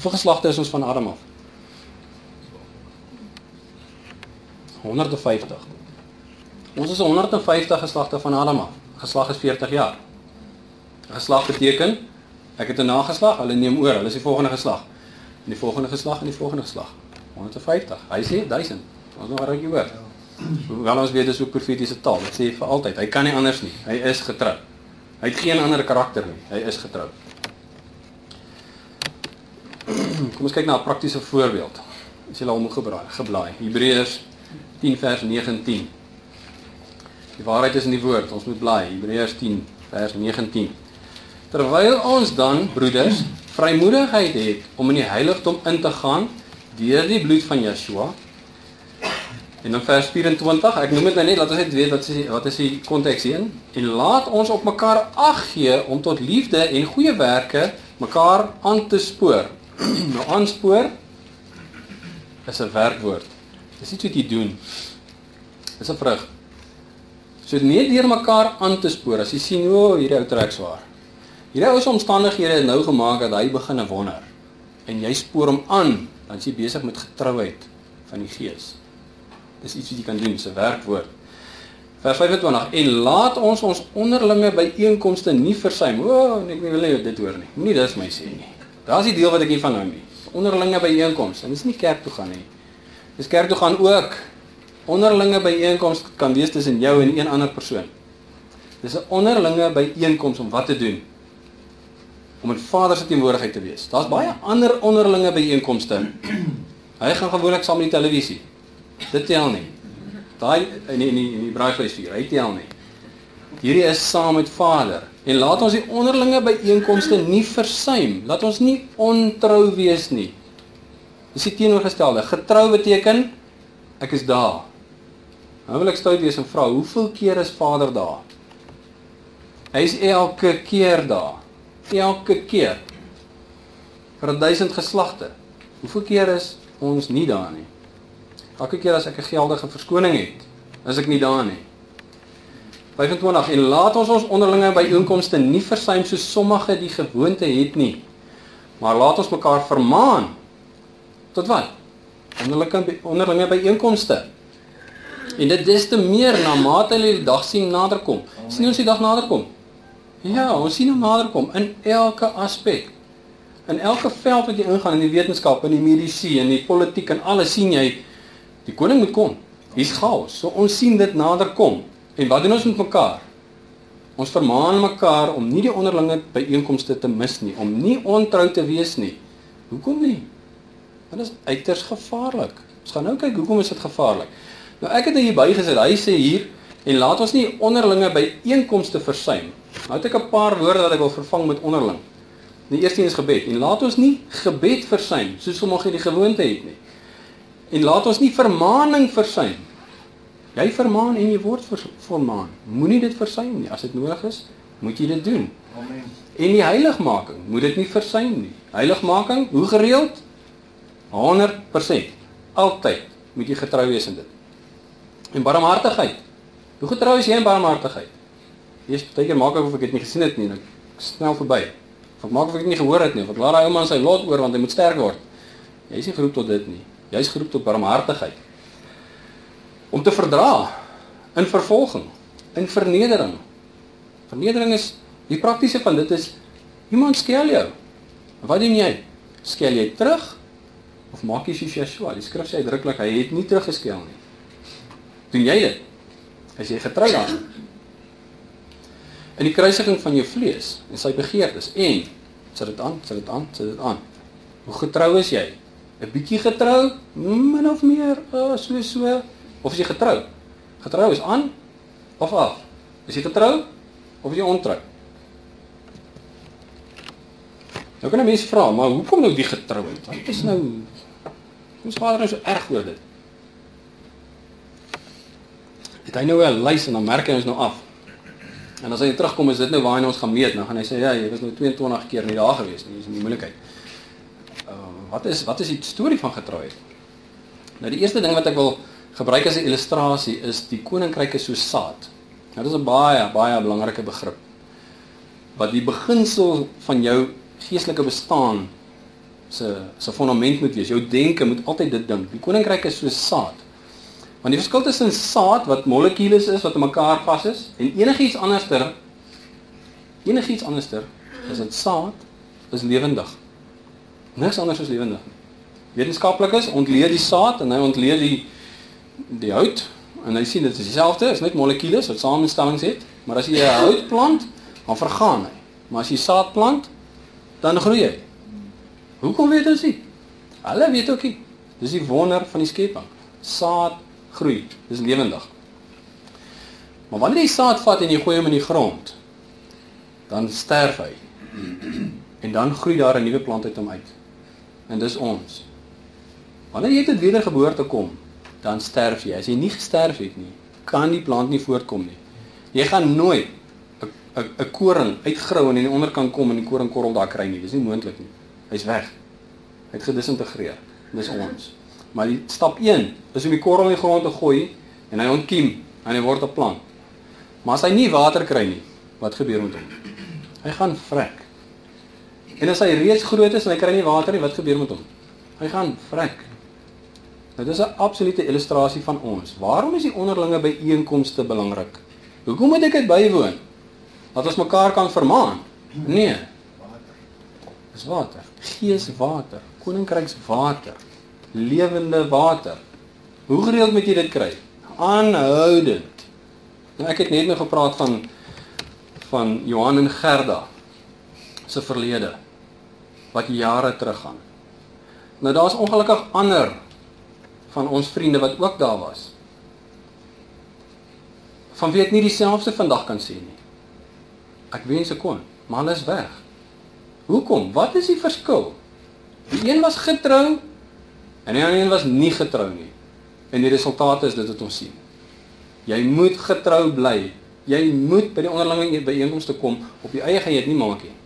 Hoeveel geslagte is ons van Adam af? honderd vyftig. Ons is honderd vyftig geslagte van Adam af. Geslag is veertig jaar. Geslag beteken, ek het 'n nageslag, hulle neem oor, hulle is die volgende geslag. En die volgende geslag en die volgende geslag. honderd vyftig. Hy sê duisend. Ons nog 'n rukkie hoor. Hoewel ons weet dis ook profetiese taal. Dit sê vir altyd, hy kan nie anders nie. Hy is getrou. Hy het geen ander karakter nie. Hy is getrou. Kom ons kyk na 'n praktiese voorbeeld. As jy al moet geblaai. Hebreërs tien vers negentien. Die waarheid is in die woord. Ons moet blaai. Hebreërs tien vers negentien. Terwyl ons dan, broeders, vrymoedigheid het om in die heiligdom in te gaan deur die bloed van Yeshua. En dan vers vyf-en-twintig, ek noem dit nou net, laat ons net weet wat is, wat is die konteks hier. En laat ons op mekaar ag gee om tot liefde en goeie werke mekaar aan te spoor. Nou aanspoor is 'n werkwoord. Dis iets wat jy doen. Dis 'n vrug. So net deur mekaar aan te spoor, as jy sien, o, hierdie ou trek swaar. Hierdie ou se omstandighede het nou gemaak dat hy begin wonder. En jy spoor hom aan, dan is jy besig met getrouheid van die Gees. Dis iets wat jy kan doen, dis 'n werkwoord. Vers vyf-en-twintig, en laat ons ons onderlinge byeenkomste nie versuim. O, ek wil nie dit hoor nie. Moenie dis my sê nie. Daar's die deel wat ek nie van hou nie. Onderlinge byeenkomste, en dis nie kerk toe gaan nie. Dis kerk toe gaan ook. Onderlinge byeenkoms kan wees tussen jou en een ander persoon. Dis 'n onderlinge byeenkoms om wat te doen? Om in Vader se teenwoordigheid te wees. Daar's baie ander onderlinge byeenkomste. Hy gaan gewoonlik saam met die televisie. Dit tel nie. Daai in die, in die, in die braaivleisvuur, hy tel nie. Hierdie is saam met Vader. En laat ons die onderlinge byeenkomste nie versuim. Laat ons nie ontrou wees nie. Dis die teenoorgestelde. Getrou beteken, ek is daar. Nou wil ek stout wees en vra, hoeveel keer is Vader daar? Hy is elke keer daar. Elke keer. Vir 'n duisend geslagte. Hoeveel keer is ons nie daar nie? Elke keer as ek 'n geldige verskoning het, is ek nie daar nie. vyf-en-twintig, en laat ons ons onderlinge byeenkomste nie versuim soos sommige die gewoonte het nie, maar laat ons mekaar vermaan. Tot wat? Onderlinge, onderlinge byeenkomste. En dit is te meer na mate hulle die dag sien naderkom. Sien ons die dag naderkom? Ja, ons sien hom naderkom in elke aspek. In elke veld wat jy ingaan, in die wetenskap, in die medisy, in die politiek, en alles sien jy, die koning moet kom. Hier's chaos. So ons sien dit naderkom. En wat doen ons met mekaar? Ons vermaan mekaar om nie die onderlinge byeenkomste te mis nie, om nie ontrou te wees nie. Hoekom nie? Dit is uiters gevaarlik. Ons gaan nou kyk hoekom is dit gevaarlik. Nou ek het hier bygesit, hy sê hier, en laat ons nie onderlinge byeenkomste versuim. Nou het ek 'n paar woorde wat ek wil vervang met onderling. Die eerste een is gebed, en laat ons nie gebed versuim, soos sommige die gewoonte het nie. En laat ons nie vermaaning versuim. Jy vermaan en jy word vermaan. Moenie dit versuim nie. As dit nodig is, moet jy dit doen. Amen. En die heiligmaking, moet dit nie versuim nie. Heiligmaking, hoe gereeld? honderd persent. Altyd moet jy getrou wees in dit. En barmhartigheid. Hoe getrou is jy in barmhartigheid? Eers partykeer maak ek of ek dit nie gesien het nie, en ek snel verby. Of ek maak of ek dit nie gehoor het nie, of ek laat daai ou man sy lot oor want hy moet sterk word. Jy is nie geroep tot dit nie. Jy is geroep tot barmhartigheid. Om te verdra in vervolging, in vernedering. Vernedering is, die praktiese van dit is, iemand skel jou. Wat doen jy? Skel jy terug? Of maak jy soos Yeshua? Die skrif sê uitdruklik, hy het nie teruggeskel nie. Doen jy dit? Is jy getrou daarin? In die kruisiging van jou vlees en sy begeertes. En, sit dit aan, sit dit aan, sit dit aan. Hoe getrou is jy? 'n bietjie getrou? Min of meer? Oh, so, so. Of is jy getrou? Getrou is aan of af? Is jy getrou of is jy ontrou? Nou kan 'n mens vra, maar hoekom nou die getrouheid? Wat is nou, ons Vader nou so erg oor dit? Het hy nou 'n lys en dan merk hy ons nou af. En as hy terugkom, is dit nou waar hy ons gaan meet. Dan gaan hy sê, ja, jy was nou tweeëntwintig keer nie daar gewees nie, dis die moeilikheid. Uh, wat is wat is die storie van getrouheid? Nou die eerste ding wat ek wil gebruik as 'n illustrasie is die koninkryk is so saad. Nou dis 'n baie baie belangrike begrip. Wat die beginsel van jou geestelike bestaan se se fondament moet wees. Jou denke moet altyd dit dink. Die koninkryk is soos saad. Want die verskil tussen saad wat molekules is wat in mekaar vas is en enigiets anderster, enigiets anderster is dit saad is lewendig. Niks anders is lewendig nie. Wetenskaplikes ontleed die saad en hy ontleed die die hout en hy sien dit is dieselfde, is net molekules wat samenstellings het, maar as jy 'n hout plant, dan vergaan hy. Maar as jy saad plant, dan groei hy. Hoekom weet ons nie? Hulle weet ook nie. Dis die wonder van die skepping. Saad groei, dis lewendig. Maar wanneer jy saad vat en jy gooi hom in die grond, dan sterf hy. En dan groei daar 'n nuwe plant uit hom uit. En dis ons. Wanneer jy tot wedergeboorte kom, dan sterf jy. As jy nie gesterf het nie, kan die plant nie voortkom nie. Jy gaan nooit 'n 'n koring uitgrou en in die onderkant kom en die koringkorrel daar kry nie. Dis nie moontlik nie. Hy's weg. Hy het gedisintegreer. Dis ons. Maar die stap een is om die korrel in die grond te gooi en hy ontkiem en hy word 'n plant. Maar as hy nie water kry nie, wat gebeur met hom? Hy gaan vrek. En as hy reeds groot is en hy kry nie water nie, wat gebeur met hom? Hy gaan vrek. Nou, dit is 'n absolute illustrasie van ons. Waarom is die onderlinge byeenkomste belangrik? Hoekom moet ek dit bywoon? Dat ons mekaar kan vermaan? Nee. Dis water. Gees water. Koninkryks water. Lewende water. Hoe gereeld moet jy dit kry? Aanhoudend. Nou, ek het net nou gepraat van van Johan en Gerda se verlede wat jare teruggaan. Nou daar's ongelukkig ander van ons vriende wat ook daar was. Van wie ek nie dieselfde vandag kan sê nie. Ek wens ek kon, maar hulle is weg. Hoekom? Wat is die verskil? Die een was getrou en die ander een was nie getrou nie. En die resultaat is dit wat ons sien. Jy moet getrou bly. Jy moet by die onderlinge byeenkomste kom, op die eie gaan jy dit nie maak nie.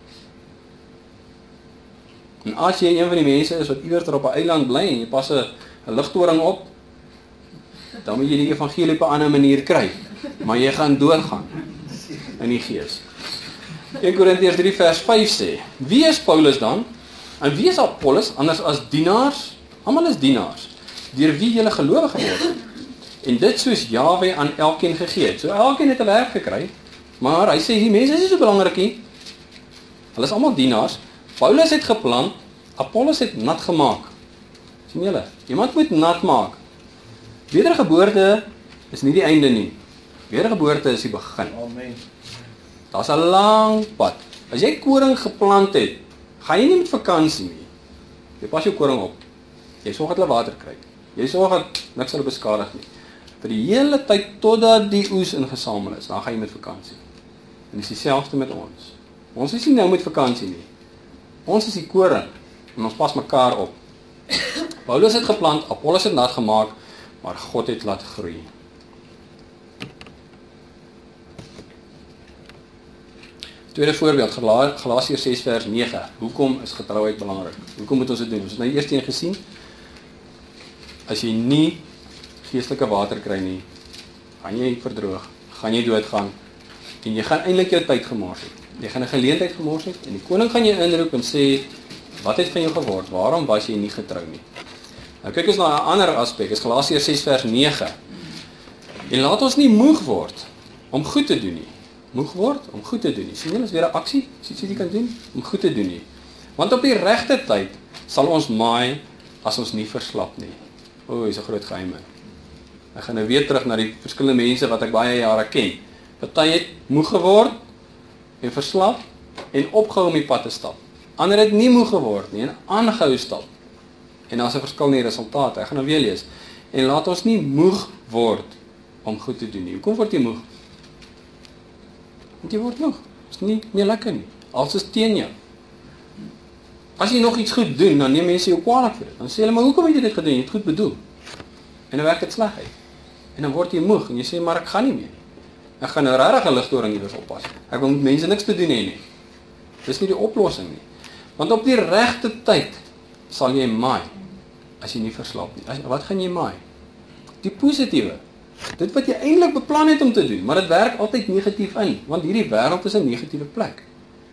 En as jy een van die mense is wat iewers op 'n eiland bly en jy pas 'n 'n ligtoring op, dan moet jy die evangelie op 'n ander manier kry, maar jy gaan doodgaan in die gees. Eerste Korintiërs drie vers vyf sê, wie is Paulus dan? En wie is Apollos anders as dienaars? Almal is dienaars, deur wie julle gelowig geword het. En dit soos Jahwe aan elkeen gegee het. So elkeen het 'n werk gekry, maar hy sê die mense is nie so belangrik nie. Hulle is almal dienaars. Paulus het geplant, Apollos het nat gemaak. Sien julle? Iemand moet nat maak. Wedergeboorte is nie die einde nie. Wedergeboorte is die begin. Amen. Daar's 'n lang pad. As jy koring geplant het, gaan jy nie met vakansie nie. Jy pas jou koring op. Jy sorg dat hulle water kry. Jy sorg dat niks hulle beskadig nie. Vir die hele tyd totdat die oes ingesamel is, dan gaan jy met vakansie. En dis dieselfde met ons. Ons is nie nou met vakansie nie. Ons is die koring en ons pas mekaar op. Paulus het geplant, Apollos het nat gemaak, maar God het laat groei. Tweede voorbeeld, Galasiërs ses vers nege. Hoekom is getrouheid belangrik? Hoekom moet ons dit doen? Ons het nou eers een gesien. As jy nie geestelike water kry nie, gaan jy verdroog, gaan jy doodgaan en jy gaan eintlik jou tyd gemors het. Jy gaan 'n geleentheid gemors het en die koning gaan jou inroep en sê, wat het van jou geword? Waarom was jy nie getrou nie? Nou kyk ons na 'n ander aspek, is Galasiërs ses vers nege. En laat ons nie moeg word om goed te doen nie. Moeg word om goed te doen nie. Sien julle, is weer 'n aksie, sien jy wat jy kan doen? Om goed te doen nie. Want op die regte tyd sal ons maai as ons nie verslap nie. O, dis 'n groot geheim. Ek gaan nou weer terug na die verskillende mense wat ek baie jare ken. Party het moeg geword en verslap en opgehou om die pad te stap. Ander het nie moeg geword nie en aangehou stap. En daar's 'n verskil in die resultate. Ek gaan nou weer lees. En laat ons nie moeg word om goed te doen nie. Hoekom word jy moeg? Want jy word moeg. Is nie meer lekker nie. Alles is teen jou. As jy nog iets goed doen, dan neem mense jou kwaadlik vir dit. Dan sê hulle, maar hoekom het jy dit gedoen? Jy het goed bedoel. En dan werk dit sleg uit. En dan word jy moeg en jy sê, maar ek gaan nie meer nie. Ek gaan nou regtig 'n ligtoring iewers oppas. Ek wil met mense niks te doen hê nie. Dis nie die oplossing nie. Want op die regte tyd sal jy maai as jy nie verslap nie. As, wat gaan jy maai? Die positiewe. Dit wat jy eintlik beplan het om te doen, maar dit werk altyd negatief in, want hierdie wêreld is 'n negatiewe plek.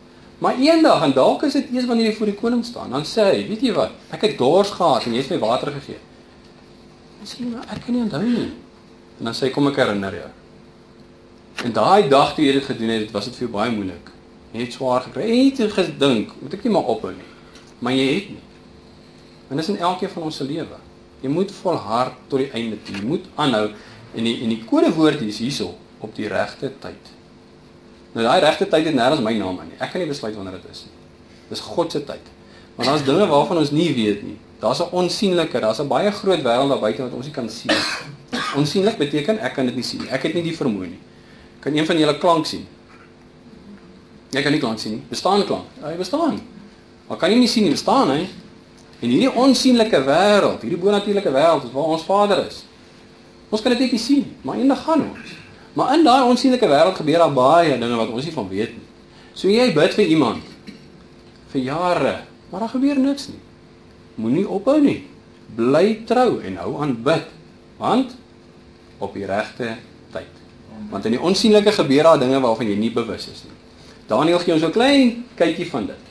Maar eendag, en dalk is dit eers wanneer jy voor die koning staan, dan sê hy, weet jy wat, ek het dors gehad en jy het my water gegee. Dan sê jy, maar ek kan nie onthou nie. En dan sê hy, kom ek herinner jou. En daai dag toe jy dit gedoen het, was dit vir jou baie moeilik. Jy het swaar gekry, jy het gedink, moet ek nie maar ophou nie. Maar jy het nie. En dis in elkeen van ons se lewe. Jy moet volhard tot die einde toe. Jy moet aanhou, en die, en die kodewoord is hierso, op die regte tyd. Nou daai regte tyd het nêrens my naam in nie. Ek kan nie besluit wanneer dit is nie. Dis God se tyd. Maar daar's dinge waarvan ons nie weet nie. Daar's 'n onsienlike, daar's 'n baie groot wêreld daar buite wat ons nie kan sien. Onsienlik beteken ek kan dit nie sien nie. Ek het nie die vermoë nie. Kan een van julle klank sien? Jy kan nie klank sien nie. Bestaan klank? Hy bestaan. Maar kan jy nie sien nie, bestaan hy? En hierdie onsienlike wêreld, hierdie bonatuurlike wêreld, is waar ons Vader is. Ons kan dit net nie sien, maar eendag gaan ons. Maar in daai onsienlike wêreld gebeur daar baie dinge wat ons nie van weet nie. So jy bid vir iemand vir jare, maar daar gebeur niks nie. Moenie ophou nie. Bly trou en hou aan bid, want op die regte tyd. Want in die onsienlike gebeur daar dinge waarvan jy nie bewus is nie. Daniël gee ons 'n klein kykie van dit.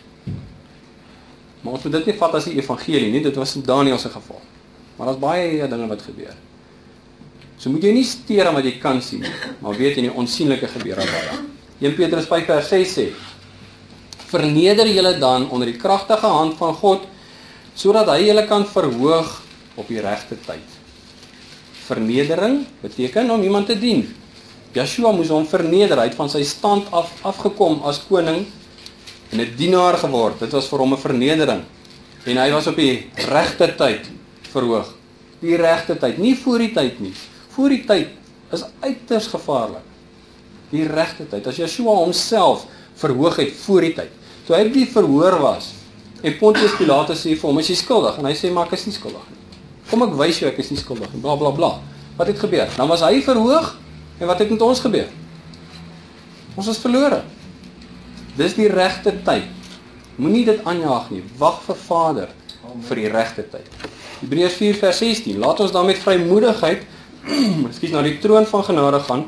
Maar ons moet dit nie vat as die evangelie nie, dit was in Daniël se geval. Maar daar's baie dinge wat gebeur. So moet jy nie steur aan wat jy kan sien, maar weet in die onsienlike gebeur daar baie. Eerste Petrus vyf vers ses sê: Verneder julle dan onder die kragtige hand van God, sodat hy julle kan verhoog op die regte tyd. Vernedering beteken om iemand te dien. Joshua moes hom verneder, hy het van sy stand af afgekom as koning en 'n dienaar geword. Dit was vir hom 'n vernedering. En hy was op die regte tyd verhoog. Die regte tyd, nie voor die tyd nie. Voor die tyd is uiters gevaarlik. Die regte tyd. As Joshua homself verhoog het voor die tyd. Toe hy die verhoor was en Pontius Pilatus sê vir hom, is jy skuldig? En hy sê, maar ek is nie skuldig nie. Kom ek wys jou ek is nie skuldig nie. Bla bla bla. Wat het gebeur? Dan was hy verhoog en wat het met ons gebeur? Ons is verlore. Dis die regte tyd. Moenie dit aanjaag nie. Wag vir Vader vir die regte tyd. Hebreërs vier vers sestien. Laat ons dan met vrymoedigheid ekskuus na die troon van genade gaan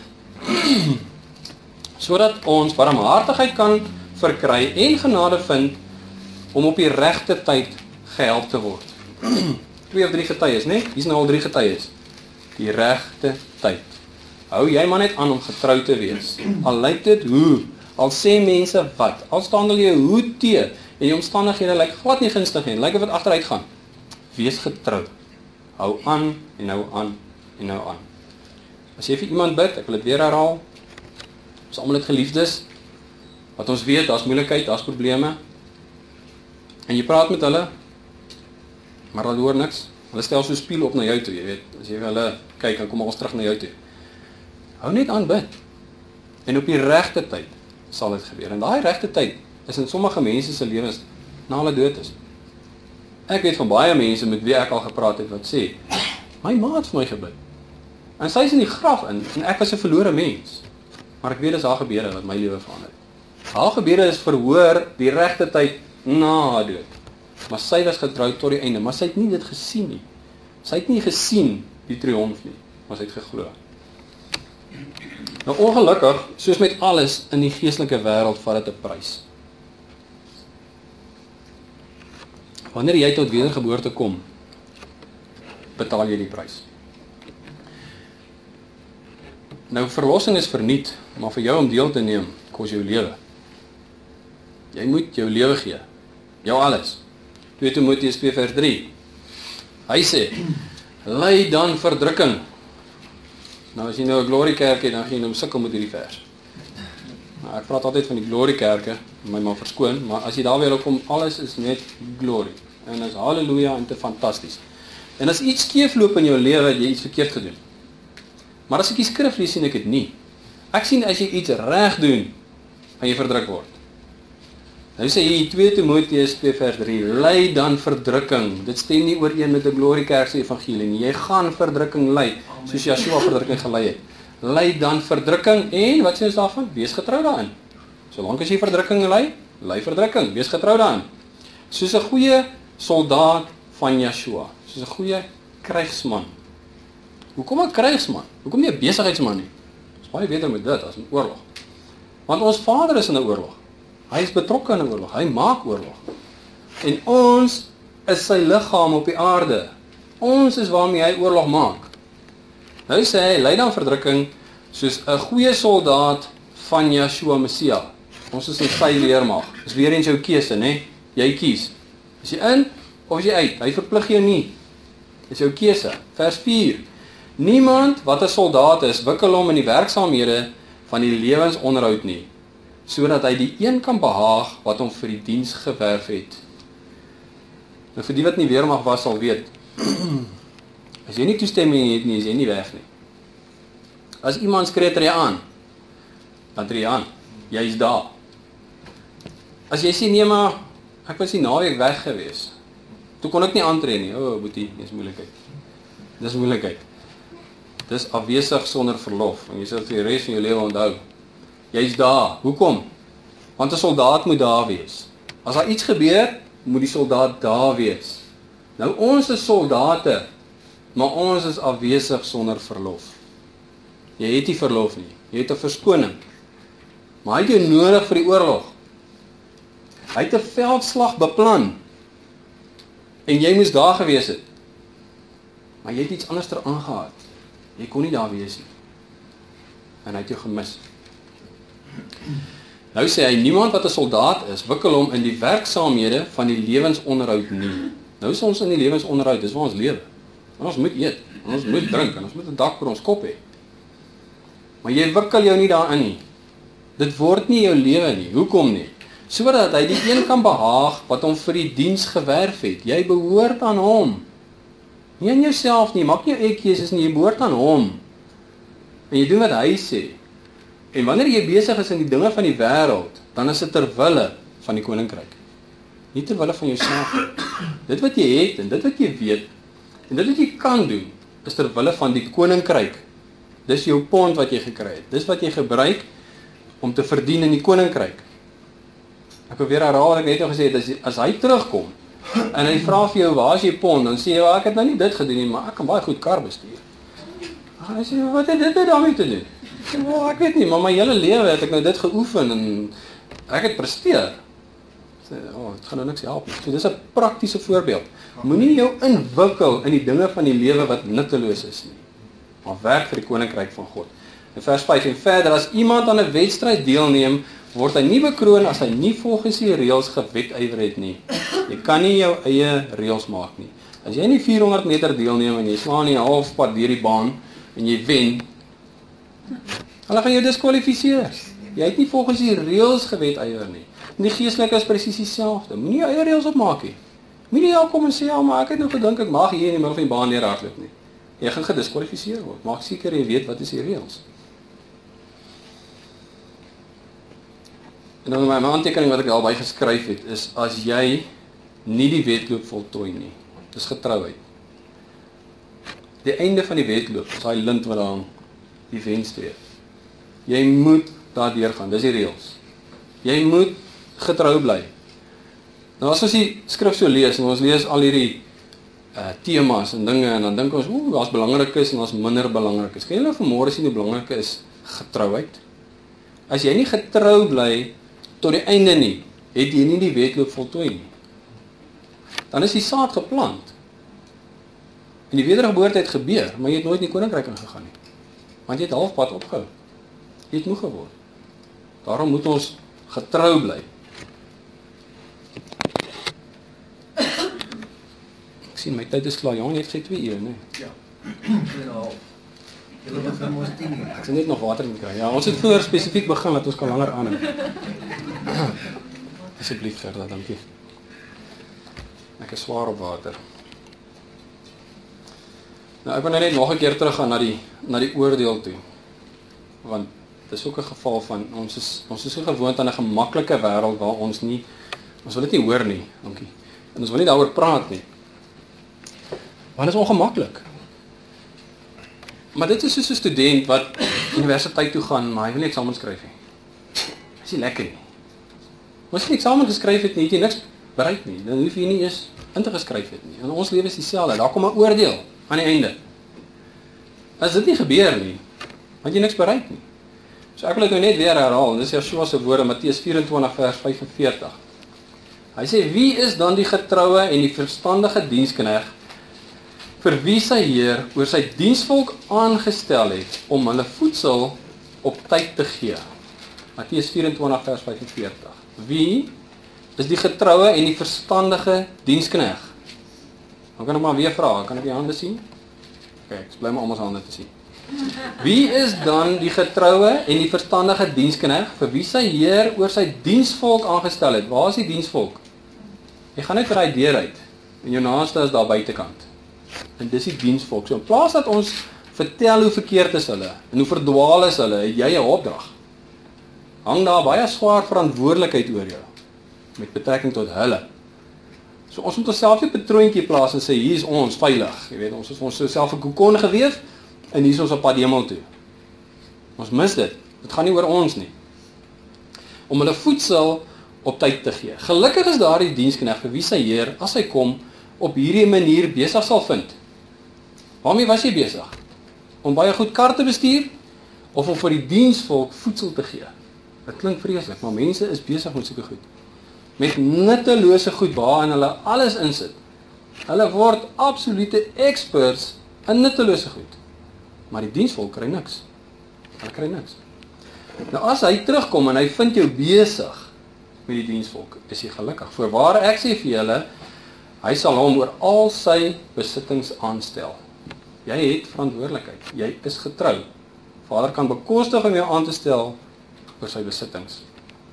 sodat ons barmhartigheid kan verkry en genade vind om op die regte tyd gehelp te word. Twee of drie getuies, né? Hier's nou al drie getuies. Die regte tyd. Hou jy maar net aan om getrou te wees. Al lyk dit hoe, al sê mense wat, al staan hulle jou hoe tee en die omstandighede lyk glad nie gunstig nie, lyk of dit agteruit gaan. Wees getrou. Hou aan en hou aan en hou aan. As jy vir iemand bid, ek wil dit weer herhaal, ons almal het geliefdes, wat ons weet, daar's moeilikheid, daar's probleme, en jy praat met hulle, maar hulle hoor niks, hulle stel so spiel op na jou toe, jy weet, as jy vir hulle kyk, dan kom ons terug na jou toe. Hou net aan bid, en op die regte tyd sal dit gebeur, en daai regte tyd is in sommige mense se lewens na hulle dood is. Ek weet van baie mense met wie ek al gepraat het wat sê, my ma het vir my gebid. En sy is in die graf in, en ek was 'n verlore mens. Maar ek weet dis haar gebede wat my lewe verander het. Haar gebede is verhoor die regte tyd na haar dood. Maar sy was getrou tot die einde, maar sy het nie dit gesien nie. Sy het nie gesien die triomf nie, maar sy het geglo. Nou ongelukkig, soos met alles in die geestelike wêreld, vat dit 'n prys. Wanneer jy tot wedergeboorte kom, betaal jy die prys. Nou, verlossing is verniet, maar vir jou om deel te neem, kos jou lewe. Jy moet jou lewe gee, jou alles. Tweede Timoteus twee vers drie. Hy sê, ly dan verdrukking. Nou as jy nou 'n glory kerk het, dan gaan jy nou sukkel met hierdie vers. Nou, ek praat altyd van die glory kerke, my maar verskoon, maar as jy daar weer kom, alles is net glory. En is halleluja en te fantasties. En as iets skeefloop in jou lewe, het jy iets verkeerd gedoen. Maar as ek die skrif lees, sien ek dit nie. Ek sien as jy iets reg doen, gaan jy verdruk word. Nou sê hier tweede Timoteus twee vers drie, ly dan verdrukking. Dit stem nie ooreen met die glory kerk se evangelie nie. Jy gaan verdrukking ly, soos Joshua verdrukking gelei het. Ly dan verdrukking en wat sê ons daarvan? Wees getrou daarin. Solank as jy verdrukking ly, ly verdrukking, wees getrou daarin. Soos 'n goeie soldaat van Joshua, soos 'n goeie krygsman. Hoekom 'n krygsman? Hoekom nie 'n besigheidsman nie? Ons baie beter met dit as 'n oorlog. Want ons Vader is in 'n oorlog. Hy is betrokke in 'n oorlog, hy maak oorlog. En ons is sy liggaam op die aarde. Ons is waarmee hy oorlog maak. Nou sê hy, lei dan verdrukking soos 'n goeie soldaat van Yeshua Messia. Ons is in sy weermag. Dis weer eens jou keuse, né? Jy kies. Is jy in of is jy uit? Hy verplig jou nie. Dis jou keuse. Vers vier. Niemand wat 'n soldaat is, wikkel hom in die werksaamhede van die lewensonderhoud nie, sodat hy die een kan behaag wat hom vir die diens gewerf het. Nou vir die wat nie weermag was sal weet, as jy nie toestemming het nie, is jy nie weg nie. As iemand skree tree aan, dan tree jy aan. Jy is daar. As jy sê nee maar, ek was die naweek weg gewees. Toe kon ek nie aantree nie. O, oh, boetie, dis moeilikheid. Dis moeilikheid. Dis afwesig sonder verlof. En jy sal vir die res van jou lewe onthou. Jy's daar. Hoekom? Want 'n soldaat moet daar wees. As daar iets gebeur, moet die soldaat daar wees. Nou ons is soldate, maar ons is afwesig sonder verlof. Jy het nie verlof nie. Jy het 'n verskoning. Maar hy het jou nodig vir die oorlog. Hy het 'n veldslag beplan. En jy moes daar gewees het. Maar jy het iets anders ter aangehad. Jy kon nie daar wees nie. En hy het jou gemis. Nou sê hy, niemand wat 'n soldaat is, wikkel hom in die werksaamhede van die lewensonderhoud nie. Nou is ons in die lewensonderhoud, dis waar ons lewe. En ons moet eet, en ons moet drink, en ons moet 'n dak oor ons kop hê. Maar jy wikkel jou nie daarin nie. Dit word nie jou lewe nie. Hoekom nie? Sodat hy die een kan behaag wat hom vir die diens gewerf het. Jy behoort aan hom. Nie aan jouself nie, maak nie jou eie keuses nie, jy behoort aan hom. En jy doen wat hy sê. En wanneer jy besig is in die dinge van die wêreld, dan is dit ter wille van die koninkryk. Nie ter wille van jouself nie. Dit wat jy het en dit wat jy weet en dit wat jy kan doen, is ter wille van die koninkryk. Dis jou pond wat jy gekry het. Dis wat jy gebruik om te verdien in die koninkryk. Ek wil weer herhaal wat ek net nou gesê het, as, as hy terugkom en hy vra vir jou, waar is jy pond? Dan sê jy, ek het nou nie dit gedoen nie, maar ek kan baie goed kar bestuur. Hy sê, wat het dit nou daarmee te doen? Ek sê, well, ek weet nie, maar my hele lewe het ek nou dit geoefen en ek het presteer. Sê, oh, het gaan nou niks help nie. So, dis 'n praktiese voorbeeld. Moenie jou inwikkel in die dinge van die lewe wat nutteloos is nie, maar werk vir die koninkryk van God. In vers vyf en verder, as iemand aan 'n wedstryd deelneem, word hy nie bekroon as hy nie volgens die reëls gewedywer het nie. Jy kan nie jou eie reëls maak nie. As jy nie vier honderd meter deelneem en jy slaan nie 'n halfpad deur die baan en jy wen, hulle gaan jou diskwalifiseer. Jy het nie volgens die reëls gewedywer nie. En die geestelike is presies dieselfde. Moenie jou eie reëls opmaak nie. Moenie daar kom en sê, ja, maar ek het nou gedink ek mag hier in die middel van die baan neer hardloop nie. Jy gaan gediskwalifiseer word. Maak seker jy weet wat is die reëls. En dan my aantekening wat ek daarby geskryf het, is as jy nie die wedloop voltooi nie. Dis getrouheid. Die einde van die wedloop, is daai lint wat daar hang, die wenstreep. Jy moet daardeur gaan, dis die reëls. Jy moet getrou bly. Nou as ons die skrif so lees, en ons lees al hierdie uh, temas en dinge, en dan dink ons, oeh, daar's belangrik is, en daar's minder belangrik is. Kan jy nou vanmôre sien hoe belangrik is getrouheid? As jy nie getrou bly, tot die einde nie, het jy nie die wedloop voltooi nie. Dan is die saad geplant. En die wedergeboorte het gebeur, maar jy het nooit in die koninkryk ingegaan nie. Want jy het halfpad opgehou. Jy het moeg geword. Daarom moet ons getrou bly. Ek sien my tyd is klaar. Jan het gesê twee ure, né? Ja. twee en 'n half. Julle moet vir ons tien uur. Ek sien net nog water moet kry. Ja, ons het vroeër spesifiek begin dat ons kan langer aanhou. Asseblief, Gerda, dankie. Ek is swaar op water. Nou, ek wil net nog 'n keer teruggaan na die na die oordeel toe. Want dit is ook 'n geval van ons is ons is so gewoond aan 'n gemaklike wêreld waar ons nie ons wil dit nie hoor nie, dankie. En ons wil nie daaroor praat nie. Want dit is ongemaklik. Maar dit is soos 'n student wat universiteit toe gaan, maar hy wil nie eksamen skryf nie. Dis nie lekker nie. As jy eksamen geskryf het nie, het jy niks bereik nie. Dan hoef jy nie eens in te geskryf het nie. En ons lewe is dieselfde. Daar kom 'n oordeel aan die einde. As dit nie gebeur nie, want jy niks bereik nie. So ek wil dit nou net weer herhaal, dis Yeshua se woorde, Matteus vyf-en-twintig vers vyf en veertig. Hy sê, wie is dan die getroue en die verstandige dienskneg, vir wie sy Heer oor sy diensvolk aangestel het, om hulle voedsel op tyd te gee? Matteus vyf-en-twintig vers vyf en veertig. Wie is die getroue en die verstandige dienskneg? Dan kan ek maar weer vra, kan ek die hande sien? Ok, ek bly maar almal se hande te sien. Wie is dan die getroue en die verstandige dienskneg, vir wie sy Heer oor sy diensvolk aangestel het? Waar is die diensvolk? Jy gaan net by die deur uit, en jou naaste is daar buitekant. En dis die diensvolk. So in plaas dat ons vertel hoe verkeerd is hulle, en hoe verdwaal is hulle, het jy 'n opdrag. Hang daar baie swaar verantwoordelikheid oor jou, met betrekking tot hulle. So ons moet onsself nie patroontjie plaas en sê, hier is ons veilig. Jy weet, ons is ons self 'n kokon geweef, en hier is ons op pad hemel toe. Ons mis dit. Dit gaan nie oor ons nie. Om hulle voedsel op tyd te gee. Gelukkig is daar die dienskneg vir wie sy Heer, as hy kom, op hierdie manier besig sal vind. Waarmee was jy besig? Om baie goed kar te bestuur? Of om vir die diensvolk voedsel te gee? Dit klink vreeslik, maar mense is besig met sulke goed. Met nuttelose goed waarin hulle alles insit. Hulle word absolute experts in nuttelose goed. Maar die diensvolk kry niks. Hulle kry niks. Nou as hy terugkom en hy vind jou besig met die diensvolk, is hy gelukkig. Voorwaar ek sê vir julle, hy sal hom oor al sy besittings aanstel. Jy het verantwoordelikheid. Jy is getrou. Vader kan bekostig om jou aan te stel oor sy besittings.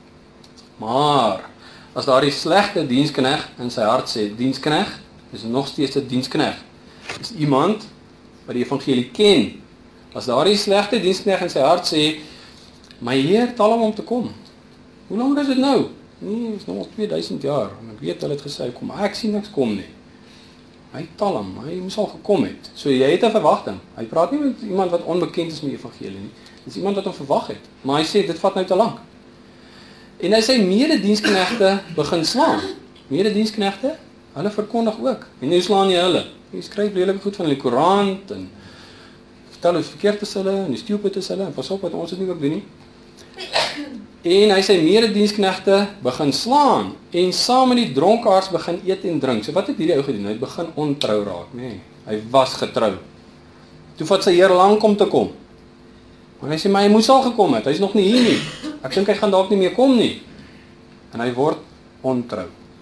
Maar as daar die slegte dienskneg in sy hart sê, dienskneg is nog steeds 'n dienskneg. Is iemand wat die evangelie ken. As daar die slegte dienskneg in sy hart sê, my Heer tel hom om te kom. Hoe lank is dit nou? Nee, is nog al tweeduisend jaar. En ek weet hulle het gesê kom, maar ek sien niks kom nie. Hy tel hom, hy moes al gekom het. So jy het 'n verwagting. Hy praat nie met iemand wat onbekend is met die evangelie nie. Dis iemand wat hom verwag het. Maar hy sê dit vat nou te lank. En hy sê medediensknegte begin slaan. Medediensknegte, hulle verkondig ook. En hoe slaan jy hulle? Jy skryf redelik goed van die Koran en vertel hoe verkeerd is hulle en hoe stupid is hulle en pas op wat ons dit nie ook doen nie. En hy sê medediensknegte begin slaan en saam met die dronkaards begin eet en drink. So wat het hierdie ou gedoen? Hy het begin ontrou raak, nê. Nee, hy was getrou. Toe vat sy Heer lank om te kom. Maar hy sê maar hy moes al gekom het. Hy's nog nie hier nie. Ek dink hy gaan dalk nie meer kom nie. En hy word ontrou.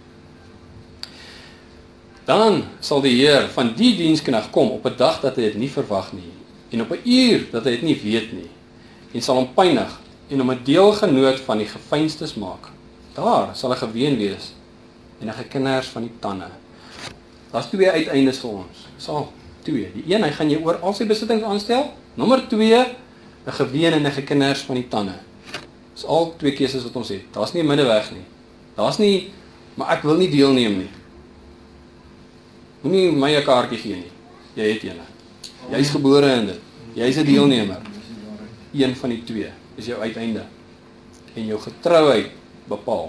Dan sal die Heer van die dienskneg kom op 'n dag dat hy dit nie verwag nie en op 'n uur dat hy dit nie weet nie en sal hom pynig en hom 'n deelgenoot van die geveinstes maak. Daar sal hy geween wees en 'n geknars van die tande. Daar's twee uiteindes vir ons. Sal twee. Die een, hy gaan jou oor al sy besittings aanstel. Nommer twee, 'n geween en 'n geknars van die tande. Dis al twee keuses wat ons het. Daar's nie 'n middeweg nie. Daar's nie, maar ek wil nie deelneem nie. Moenie my 'n kaartjie gee nie. Jy het eene. Jy's gebore in dit. Jy's 'n deelnemer. Een van die twee is jou uiteinde. En jou getrouheid bepaal.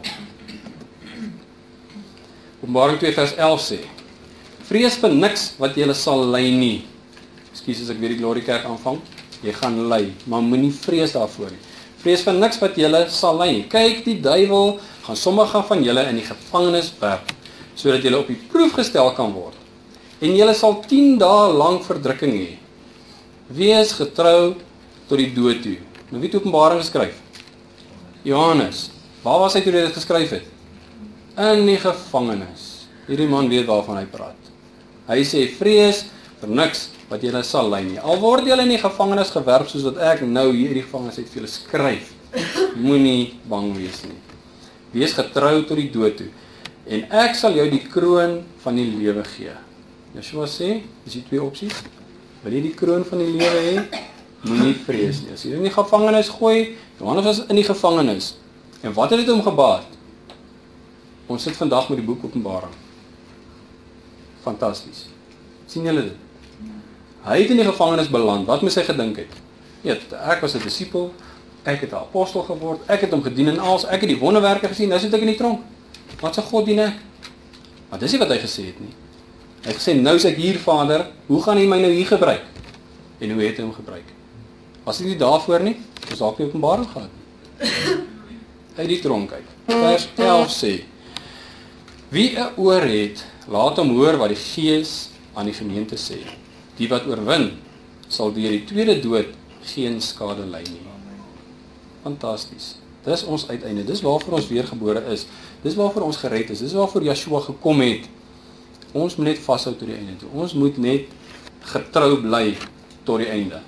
Openbaring twee vers elf sê: vrees vir niks wat jy sal ly nie. Ekskuus as ek weer die Glory Kerk aanvang. Jy gaan ly, maar moenie vrees daarvoor nie. Vrees vir niks wat jy sal ly nie. Kyk, die duiwel gaan sommige van julle in die gevangenis werp, sodat julle op die proef gestel kan word. En julle sal tien dae lank verdrukking hê. Wees getrou tot die dood toe. Nou wie het Openbaring geskryf? Johannes. Waar was hy toe hy dit geskryf het? In die gevangenis. Hierdie man weet waarvan hy praat. Hy sê, vrees vir niks wat julle sal ly nie. Al word julle in die gevangenis gewerp, soos wat ek nou hier in die gevangenis het vir julle skryf. Moenie bang wees nie. Wees getrou tot die dood toe. En ek sal jou die kroon van die lewe gee. Yeshua sê, dis die twee opsies. Wil jy die kroon van die lewe hê? Moenie vrees nie. As jy in die gevangenis gooi, Johannes was in die gevangenis. En wat het dit hom gebaat? Ons sit vandag met die boek Openbaring. Fantasties. Sien julle dit? Hy het in die gevangenis beland. Wat moes hy gedink het? Ja, ek was 'n disipel, ek het 'n apostel geword, ek het hom gedien en als, ek het die wonderwerke gesien, nou sit ek in die tronk. Wat se God dien ek? Maar dis nie wat hy gesê het nie. Hy het gesê, nou is ek hier, Vader, hoe gaan hy my nou hier gebruik? En hoe het hy hom gebruik? Was dit nie daarvoor nie, ons dalk nie Openbaring gehad nie. Uit die tronk uit. Vers elf sê, wie 'n oor het, laat hom hoor wat die Gees aan die gemeente sê. Die wat oorwin, sal deur die tweede dood geen skade ly nie. Fantasties. Dis ons uiteinde. Dis waarvoor ons weergebore is. Dis waarvoor ons gered is. Dis waarvoor Yeshua gekom het. Ons moet net vashou tot die einde toe. Ons moet net getrou bly tot die einde.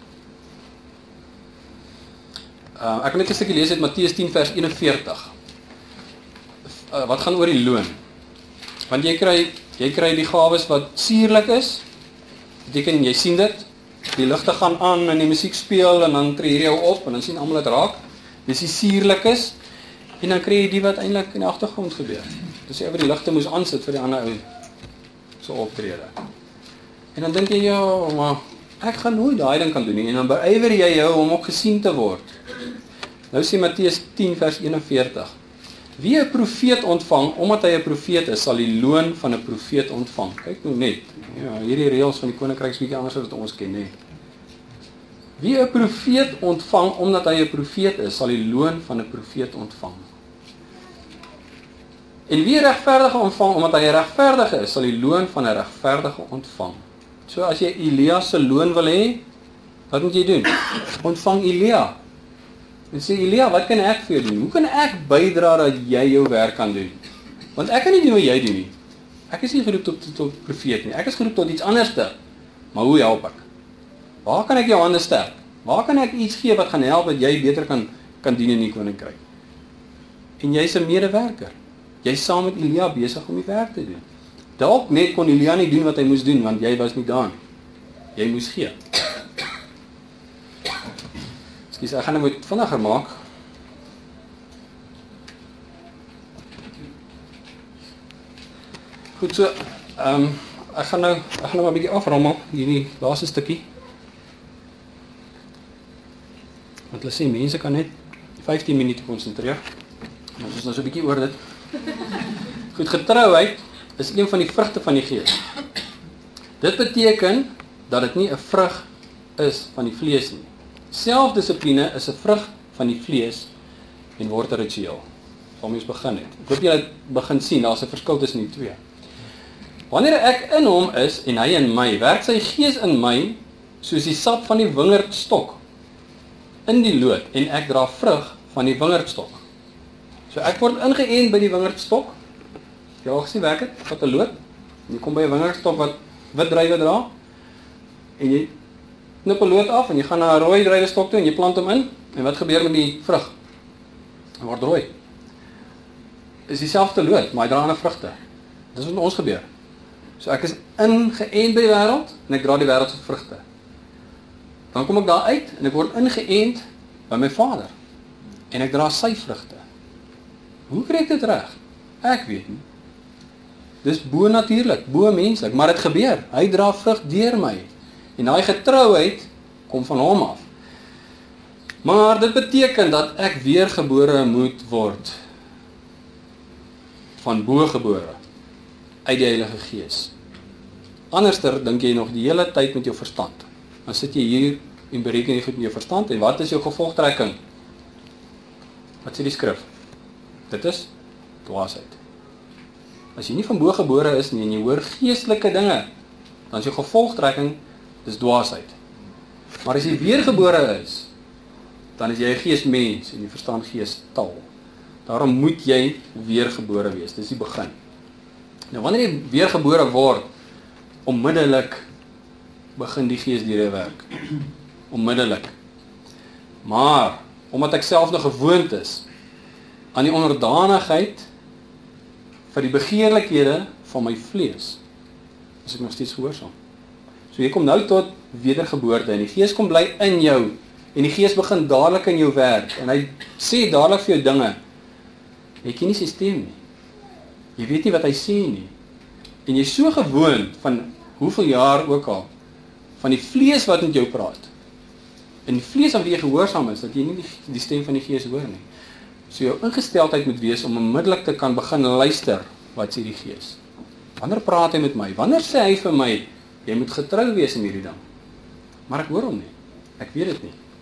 Uh, ek wil net 'n stukkie lees uit Matteus tien vers eenenveertig. Uh, wat gaan oor die loon? Want jy kry jy kry die gawes wat suurlik is. Beteken jy sien dit, die ligte gaan aan en die musiek speel en dan tree jy op en dan sien almal dit raak. Dis die suurlik is en dan kry jy die wat eintlik in die agtergrond gebeur. Dis jy oor die ligte moes aansit vir die ander ou so optrede. En dan dink jy ja, maar ek gaan nooit daai ding kan doen nie en dan beywer jy jou om ook gesien te word. Nou sê Matteus tien vers eenenveertig. Wie 'n profeet ontvang, omdat hy 'n profeet is, sal die loon van 'n profeet ontvang. Kyk nou net. Ja, hierdie reëls van die koninkryk is bietjie anders as wat ons ken, hè. Wie 'n profeet ontvang omdat hy 'n profeet is, sal die loon van 'n profeet ontvang. En wie 'n regverdige ontvang omdat hy 'n regverdige is, sal die loon van 'n regverdige ontvang. So as jy Elia se loon wil hê, wat moet jy doen? Ontvang Elia. En sê Elia, wat kan ek vir jou doen? Hoe kan ek bydra dat jy jou werk kan doen? Want ek kan nie doen wat jy doen nie. Ek is nie geroep tot, tot, tot profeet nie. Ek is geroep tot iets anderste. Maar hoe help ek? Waar kan ek jou hande sterk? Waar kan ek iets gee wat gaan help dat jy beter kan kan dien in die koninkryk? En jy's 'n medewerker. Jy's saam met Elia besig om die werk te doen. Dalk net kon Elia nie doen wat hy moes doen want jy was nie daar nie. Jy moes gee. Skus, ek gaan dit moet vinniger maak. Goed so, ehm um, ek gaan nou ek gaan nou maar 'n bietjie aframmel hierdie laaste stukkie. Want hulle sê mense kan net vyftien minute konsentreer. Ons is nou so 'n bietjie oor dit. Goed, getrouheid is een van die vrugte van die Gees. Dit beteken dat dit nie 'n vrug is van die vlees nie. Selfdissipline is 'n vrug van die vlees en word 'n ritueel. Waarmee ons begin het. Ek hoop julle begin sien, daar's 'n verskil tussen die twee. Wanneer ek in hom is en hy in my, werk sy Gees in my soos die sap van die wingerdstok in die loot en ek dra vrug van die wingerdstok. So ek word ingeënt by die wingerdstok. Jy al gesien werk dit? Wat 'n loot. Jy kom by 'n wingerdstok wat wit druiwe dra en jy knip 'n loot af en jy gaan na 'n rooi druiwe stok toe en jy plant hom in en wat gebeur met die vrug? Hy word rooi. Is dieselfde loot, maar hy dra ander vrugte. Dis wat met ons gebeur. So ek is ingeënt by die wêreld en ek dra die wêreld se vrugte. Dan kom ek daar uit en ek word ingeënt by my Vader en ek dra sy vrugte. Hoe kry ek dit reg? Ek weet nie. Dis bo-natuurlik, bo-menslik, maar dit gebeur. Hy dra vrug deur my. En daai getrouheid kom van hom af. Maar dit beteken dat ek weergebore moet word. Van bo gebore. Uit die Heilige Gees. Anderster dink jy nog die hele tyd met jou verstand. Dan sit jy hier en bereken jy goed met jou verstand. En wat is jou gevolgtrekking? Wat sê die skrif? Dit is dwaasheid. As jy nie van bo gebore is nie en jy hoor geestelike dinge, dan is jou gevolgtrekking dis dwaasheid. Maar as jy weergebore is, dan is jy 'n geesmens en jy verstaan geestaal. Daarom moet jy weergebore wees. Dis die begin. Nou wanneer jy weergebore word, onmiddellik begin die Gees deur jou werk. Onmiddellik. Maar omdat ek self nog gewoond is aan die onderdanigheid vir die begeerlikhede van my vlees, is ek nog steeds gehoorsaam. So jy kom nou tot wedergeboorte en die Gees kom bly in jou en die Gees begin dadelik in jou werk en hy sê dadelik vir jou dinge. Jy ken nie sy stem nie. Jy weet nie wat hy sê nie. En jy is so gewoond van hoeveel jaar ook al van die vlees wat met jou praat. En die vlees aan wie jy gehoorsaam is, dat jy nie die, die stem van die Gees hoor nie. So jou ingesteldheid moet wees om onmiddellik te kan begin luister wat sê die Gees. Wanneer praat hy met my? Wanneer sê hy vir my, jy moet getrou wees in hierdie ding? Maar ek hoor hom nie. Ek weet dit nie.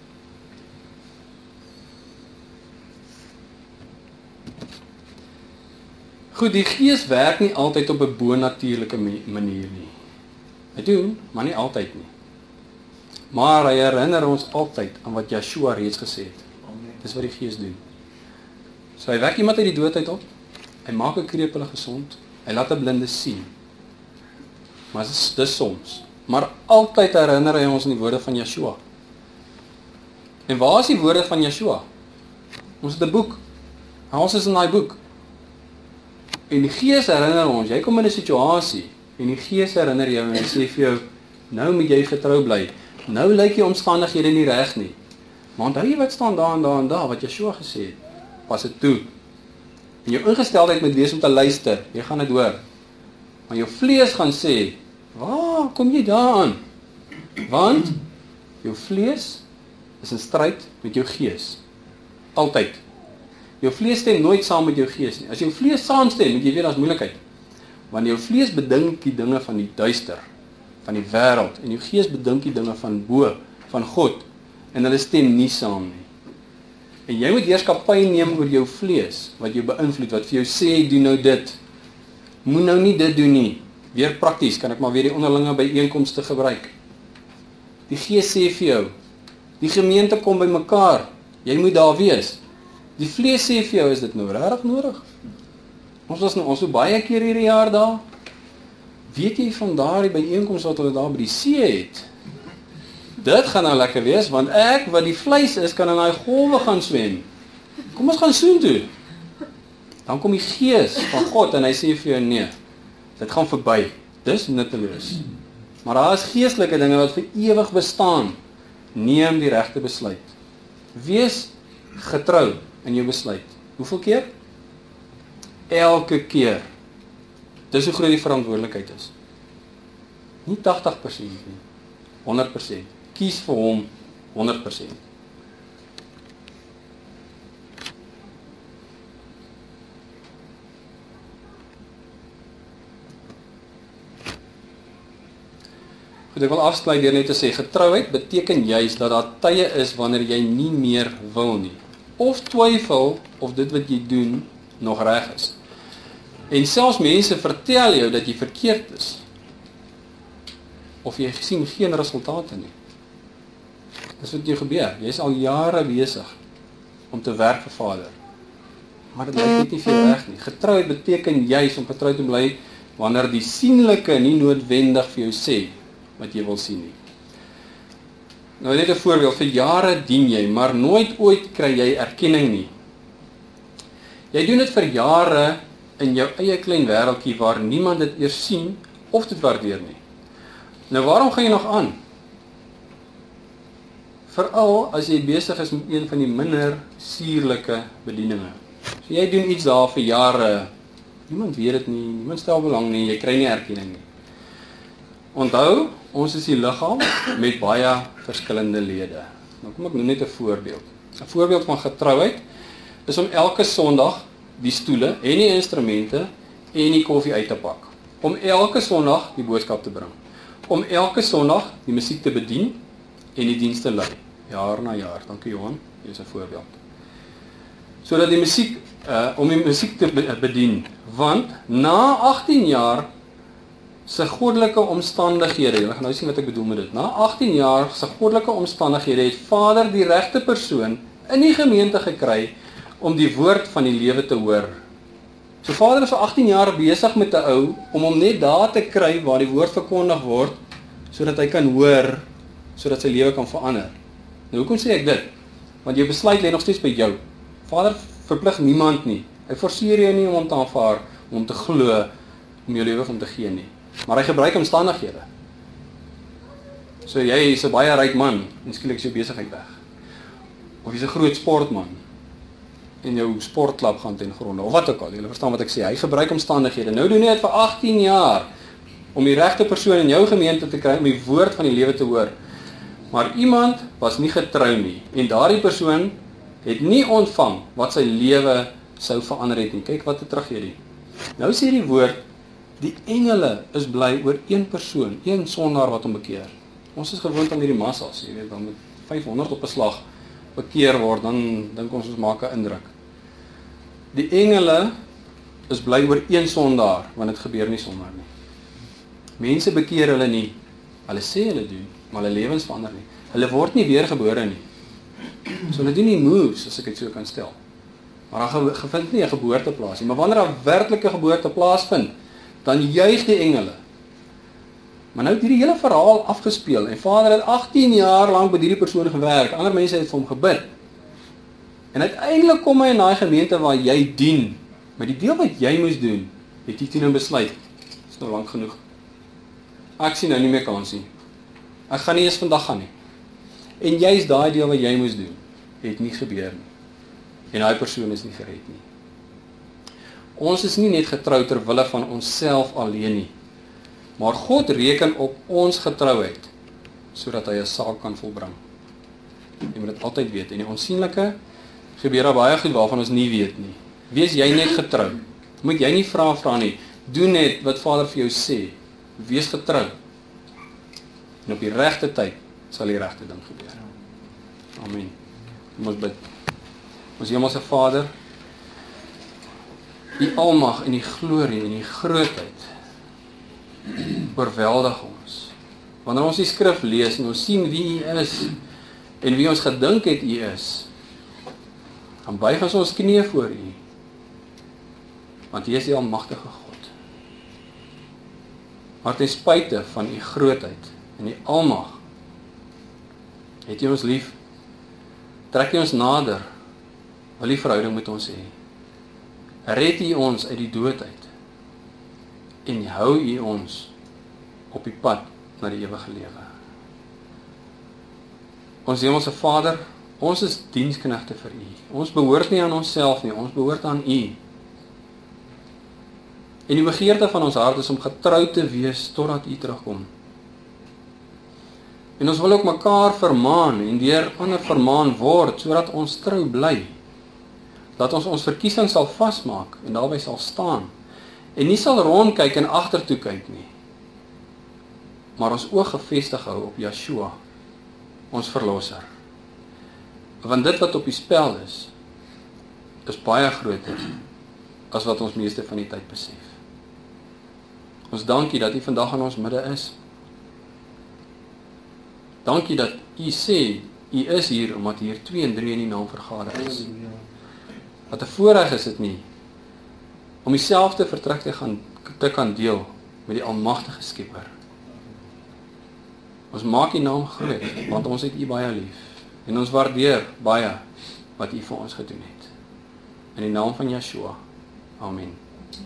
Goed, die Gees werk nie altyd op 'n bonatuurlike manier nie. Hy doen, maar nie altyd nie. Maar hy herinner ons altyd aan wat Yeshua reeds gesê het. Dis wat die Gees doen. So hy wek iemand uit die dood uit op, hy maak 'n krepele gesond, hy laat 'n blinde sien. Maar dis, dis soms. Maar altyd herinner hy ons aan die woorde van Yeshua. En waar is die woorde van Yeshua? Ons het 'n boek. Ons is in daai boek. En die Gees herinner ons, jy kom in 'n situasie, en die Gees herinner jou, en hy sê vir jou, nou moet jy getrou bly. Nou lyk die omstandighede nie reg nie. Maar onthou jy wat staan daar en daar en daar, wat Yeshua gesê het? Pas dit toe. En jou ingesteldheid moet wees om te luister, jy gaan dit hoor. Maar jou vlees gaan sê, waar kom jy daaraan? Want jou vlees is in stryd met jou Gees. Altyd. Jou vlees stem nooit saam met jou Gees nie. As jou vlees saamstem, moet jy weet, daar's moeilikheid. Want jou vlees bedink die dinge van die duister, van die wêreld, en jou Gees bedink die dinge van bo, van God, en hulle stem nie saam nie. En jy moet heerskappy neem oor jou vlees, wat jou beïnvloed, wat vir jou sê, doen nou dit. Moet nou nie dit doen nie. Weer prakties, kan ek maar weer die onderlinge byeenkomste gebruik. Die Gees sê vir jou, die gemeente kom by mekaar, jy moet daar wees. Die vlees sê vir jou, is dit nou regtig nodig? Ons was nou ons so baie keer hierdie jaar daar. Weet jy van daardie byeenkoms wat hulle daar by die see het? Dit gaan nou lekker wees, want ek, wat die vleis is, kan in daai golwe gaan swem. Kom ons gaan soen toe. Dan kom die Gees van God en hy sê vir jou, nee, dit gaan verby. Dis nutteloos. Maar daar is geestelike dinge wat vir ewig bestaan. Neem die regte besluit. Wees getrou in jou besluit. Hoeveel keer? Elke keer. Dis hoe groot die verantwoordelikheid is. Nie tagtig persent nie, honderd persent. Kies vir hom honderd persent. Goed, ek wil afsluit deur net te sê, getrouheid beteken juis dat daar tye is wanneer jy nie meer wil nie. Of twyfel of dit wat jy doen nog reg is. En selfs mense vertel jou dat jy verkeerd is. Of jy sien geen resultate nie. Dis wat jy gebeur. Jy is al jare besig om te werk vir Vader. Maar dit lyk net nie vir jou reg nie. Getrouheid beteken juis om getrou te bly wanneer die sienlike nie noodwendig vir jou sê wat jy wil sien nie. Nou net 'n voorbeeld, vir jare dien jy, maar nooit ooit kry jy erkenning nie. Jy doen dit vir jare in jou eie klein wêreldjie waar niemand dit eers sien of dit waardeer nie. Nou waarom gaan jy nog aan? Veral as jy besig is met een van die minder suurlike bedieninge. So jy doen iets daar vir jare, niemand weet dit nie, niemand stel belang nie, jy kry nie erkenning nie. Onthou, ons is die liggaam met baie verskillende lede. Nou kom ek nou net 'n voorbeeld. 'n Voorbeeld van getrouheid is om elke Sondag die stoele en die instrumente en die koffie uit te pak. Om elke Sondag die boodskap te bring. Om elke Sondag die musiek te bedien en die diens te lei. Jaar na jaar. Dankie Johan, hier is 'n voorbeeld. Sodat die musiek, uh, om die musiek te bedien, want na agtien jaar se goddelike omstandighede, julle gaan nou sien wat ek bedoel met dit, na agtien jaar se goddelike omstandighede het Vader die regte persoon in die gemeente gekry om die woord van die lewe te hoor. So Vader is vir agtien jaar besig met 'n ou om hom net daar te kry waar die woord verkondig word, sodat hy kan hoor, sodat sy lewe kan verander. Nou hoekom sê ek dit? Want jou besluit lê nog steeds by jou. Vader verplig niemand nie. Hy forceer jou nie om hom te aanvaar, om hom te glo, om jou lewe van te gee nie. Maar hy gebruik omstandighede. So jy is 'n baie ryk man, en skielik is jou besigheid weg. Of jy's 'n groot sportman, en jou sportklub gaan ten gronde, of wat ook al, julle verstaan wat ek sê, hy gebruik omstandighede. Nou doen hy dit vir agtien jaar, om die regte persoon in jou gemeente te kry, om die woord van die lewe te hoor. Maar iemand was nie getrou nie, en daardie persoon het nie ontvang wat sy lewe sou verander het nie. Kyk wat 'n tragedie. Nou sê die woord, die engele is bly oor een persoon, een sondaar wat hom bekeer. Ons is gewoond aan hierdie massas, jy weet, dan met vyfhonderd op 'n slag bekeer word, dan dink ons ons maak 'n indruk. Die engele is bly oor een sondaar, want dit gebeur nie sommer nie. Mense bekeer hulle nie, hulle sê hulle doen, maar hulle lewens verander nie. Hulle word nie weergebore nie. So hulle doen nie moves, as ek dit so kan stel. Maar daar gevind nie 'n geboorte plaas nie. Maar wanneer daar werklike geboorte plaasvind, dan juig die engele. Maar nou het hierdie hele verhaal afgespeel, en Vader het agttien jaar lank by hierdie persoon gewerk, ander mense het vir hom gebid. En uiteindelik kom hy in daai gemeente waar jy dien, met die deel wat jy moes doen, het jy toe nou besluit, is nou lank genoeg. Ek sien nou nie meer kans nie. Ek gaan nie eens vandag gaan nie. En juist daai deel wat jy moes doen, het nie gebeur nie. En daai persoon is nie gered nie. Ons is nie net getrou ter wille van onsself alleen nie, maar God reken op ons getrouheid, sodat hy 'n saak kan volbring. Jy moet dit altyd weet, en die onsienlike gebeur daar baie goed waarvan ons nie weet nie. Wees jy net getrou. Moet jy nie vra vra nie. Doen net wat Vader vir jou sê. Wees getrou. En op die regte tyd sal die regte ding gebeur. Amen. Kom ons bid. Ons hemelse Vader, die almag en die glorie en die grootheid oorweldig ons. Wanneer ons die skrif lees en ons sien wie U is en wie ons gedink het U is, dan buig ons ons knieë voor U, want U is die almagtige God. Maar ten spyte van U grootheid en die almag, het U ons lief, trek U ons nader, wil U verhouding met ons hê. Red U ons uit die dood uit, en hou U ons op die pad na die ewige lewe. Ons hemelse Vader, ons is diensknegte vir U. Ons behoort nie aan onsself nie, ons behoort aan U. En die begeerte van ons hart is om getrou te wees totdat U terugkom. En ons wil ook mekaar vermaan en deur ander vermaan word, sodat ons trou bly. Dat ons ons verkiesing sal vasmaak en daarby sal staan. En nie sal rondkyk en agtertoe kyk nie. Maar ons oog gefestig hou op Yeshua, ons verlosser. Want dit wat op die spel is, is baie groter as wat ons meeste van die tyd besef. Ons dankie dat U vandag in ons midde is. Dankie dat U sê, U is hier, omdat hier twee en drie in die naam vergader is. Wat 'n voorreg is dit nie, om dieselfde vertrek te, gaan, te kan deel met die almagtige Skepper. Ons maak U naam groot, want ons het U baie lief. En ons waardeer baie wat U vir ons gedoen het. In die naam van Yeshua. Amen.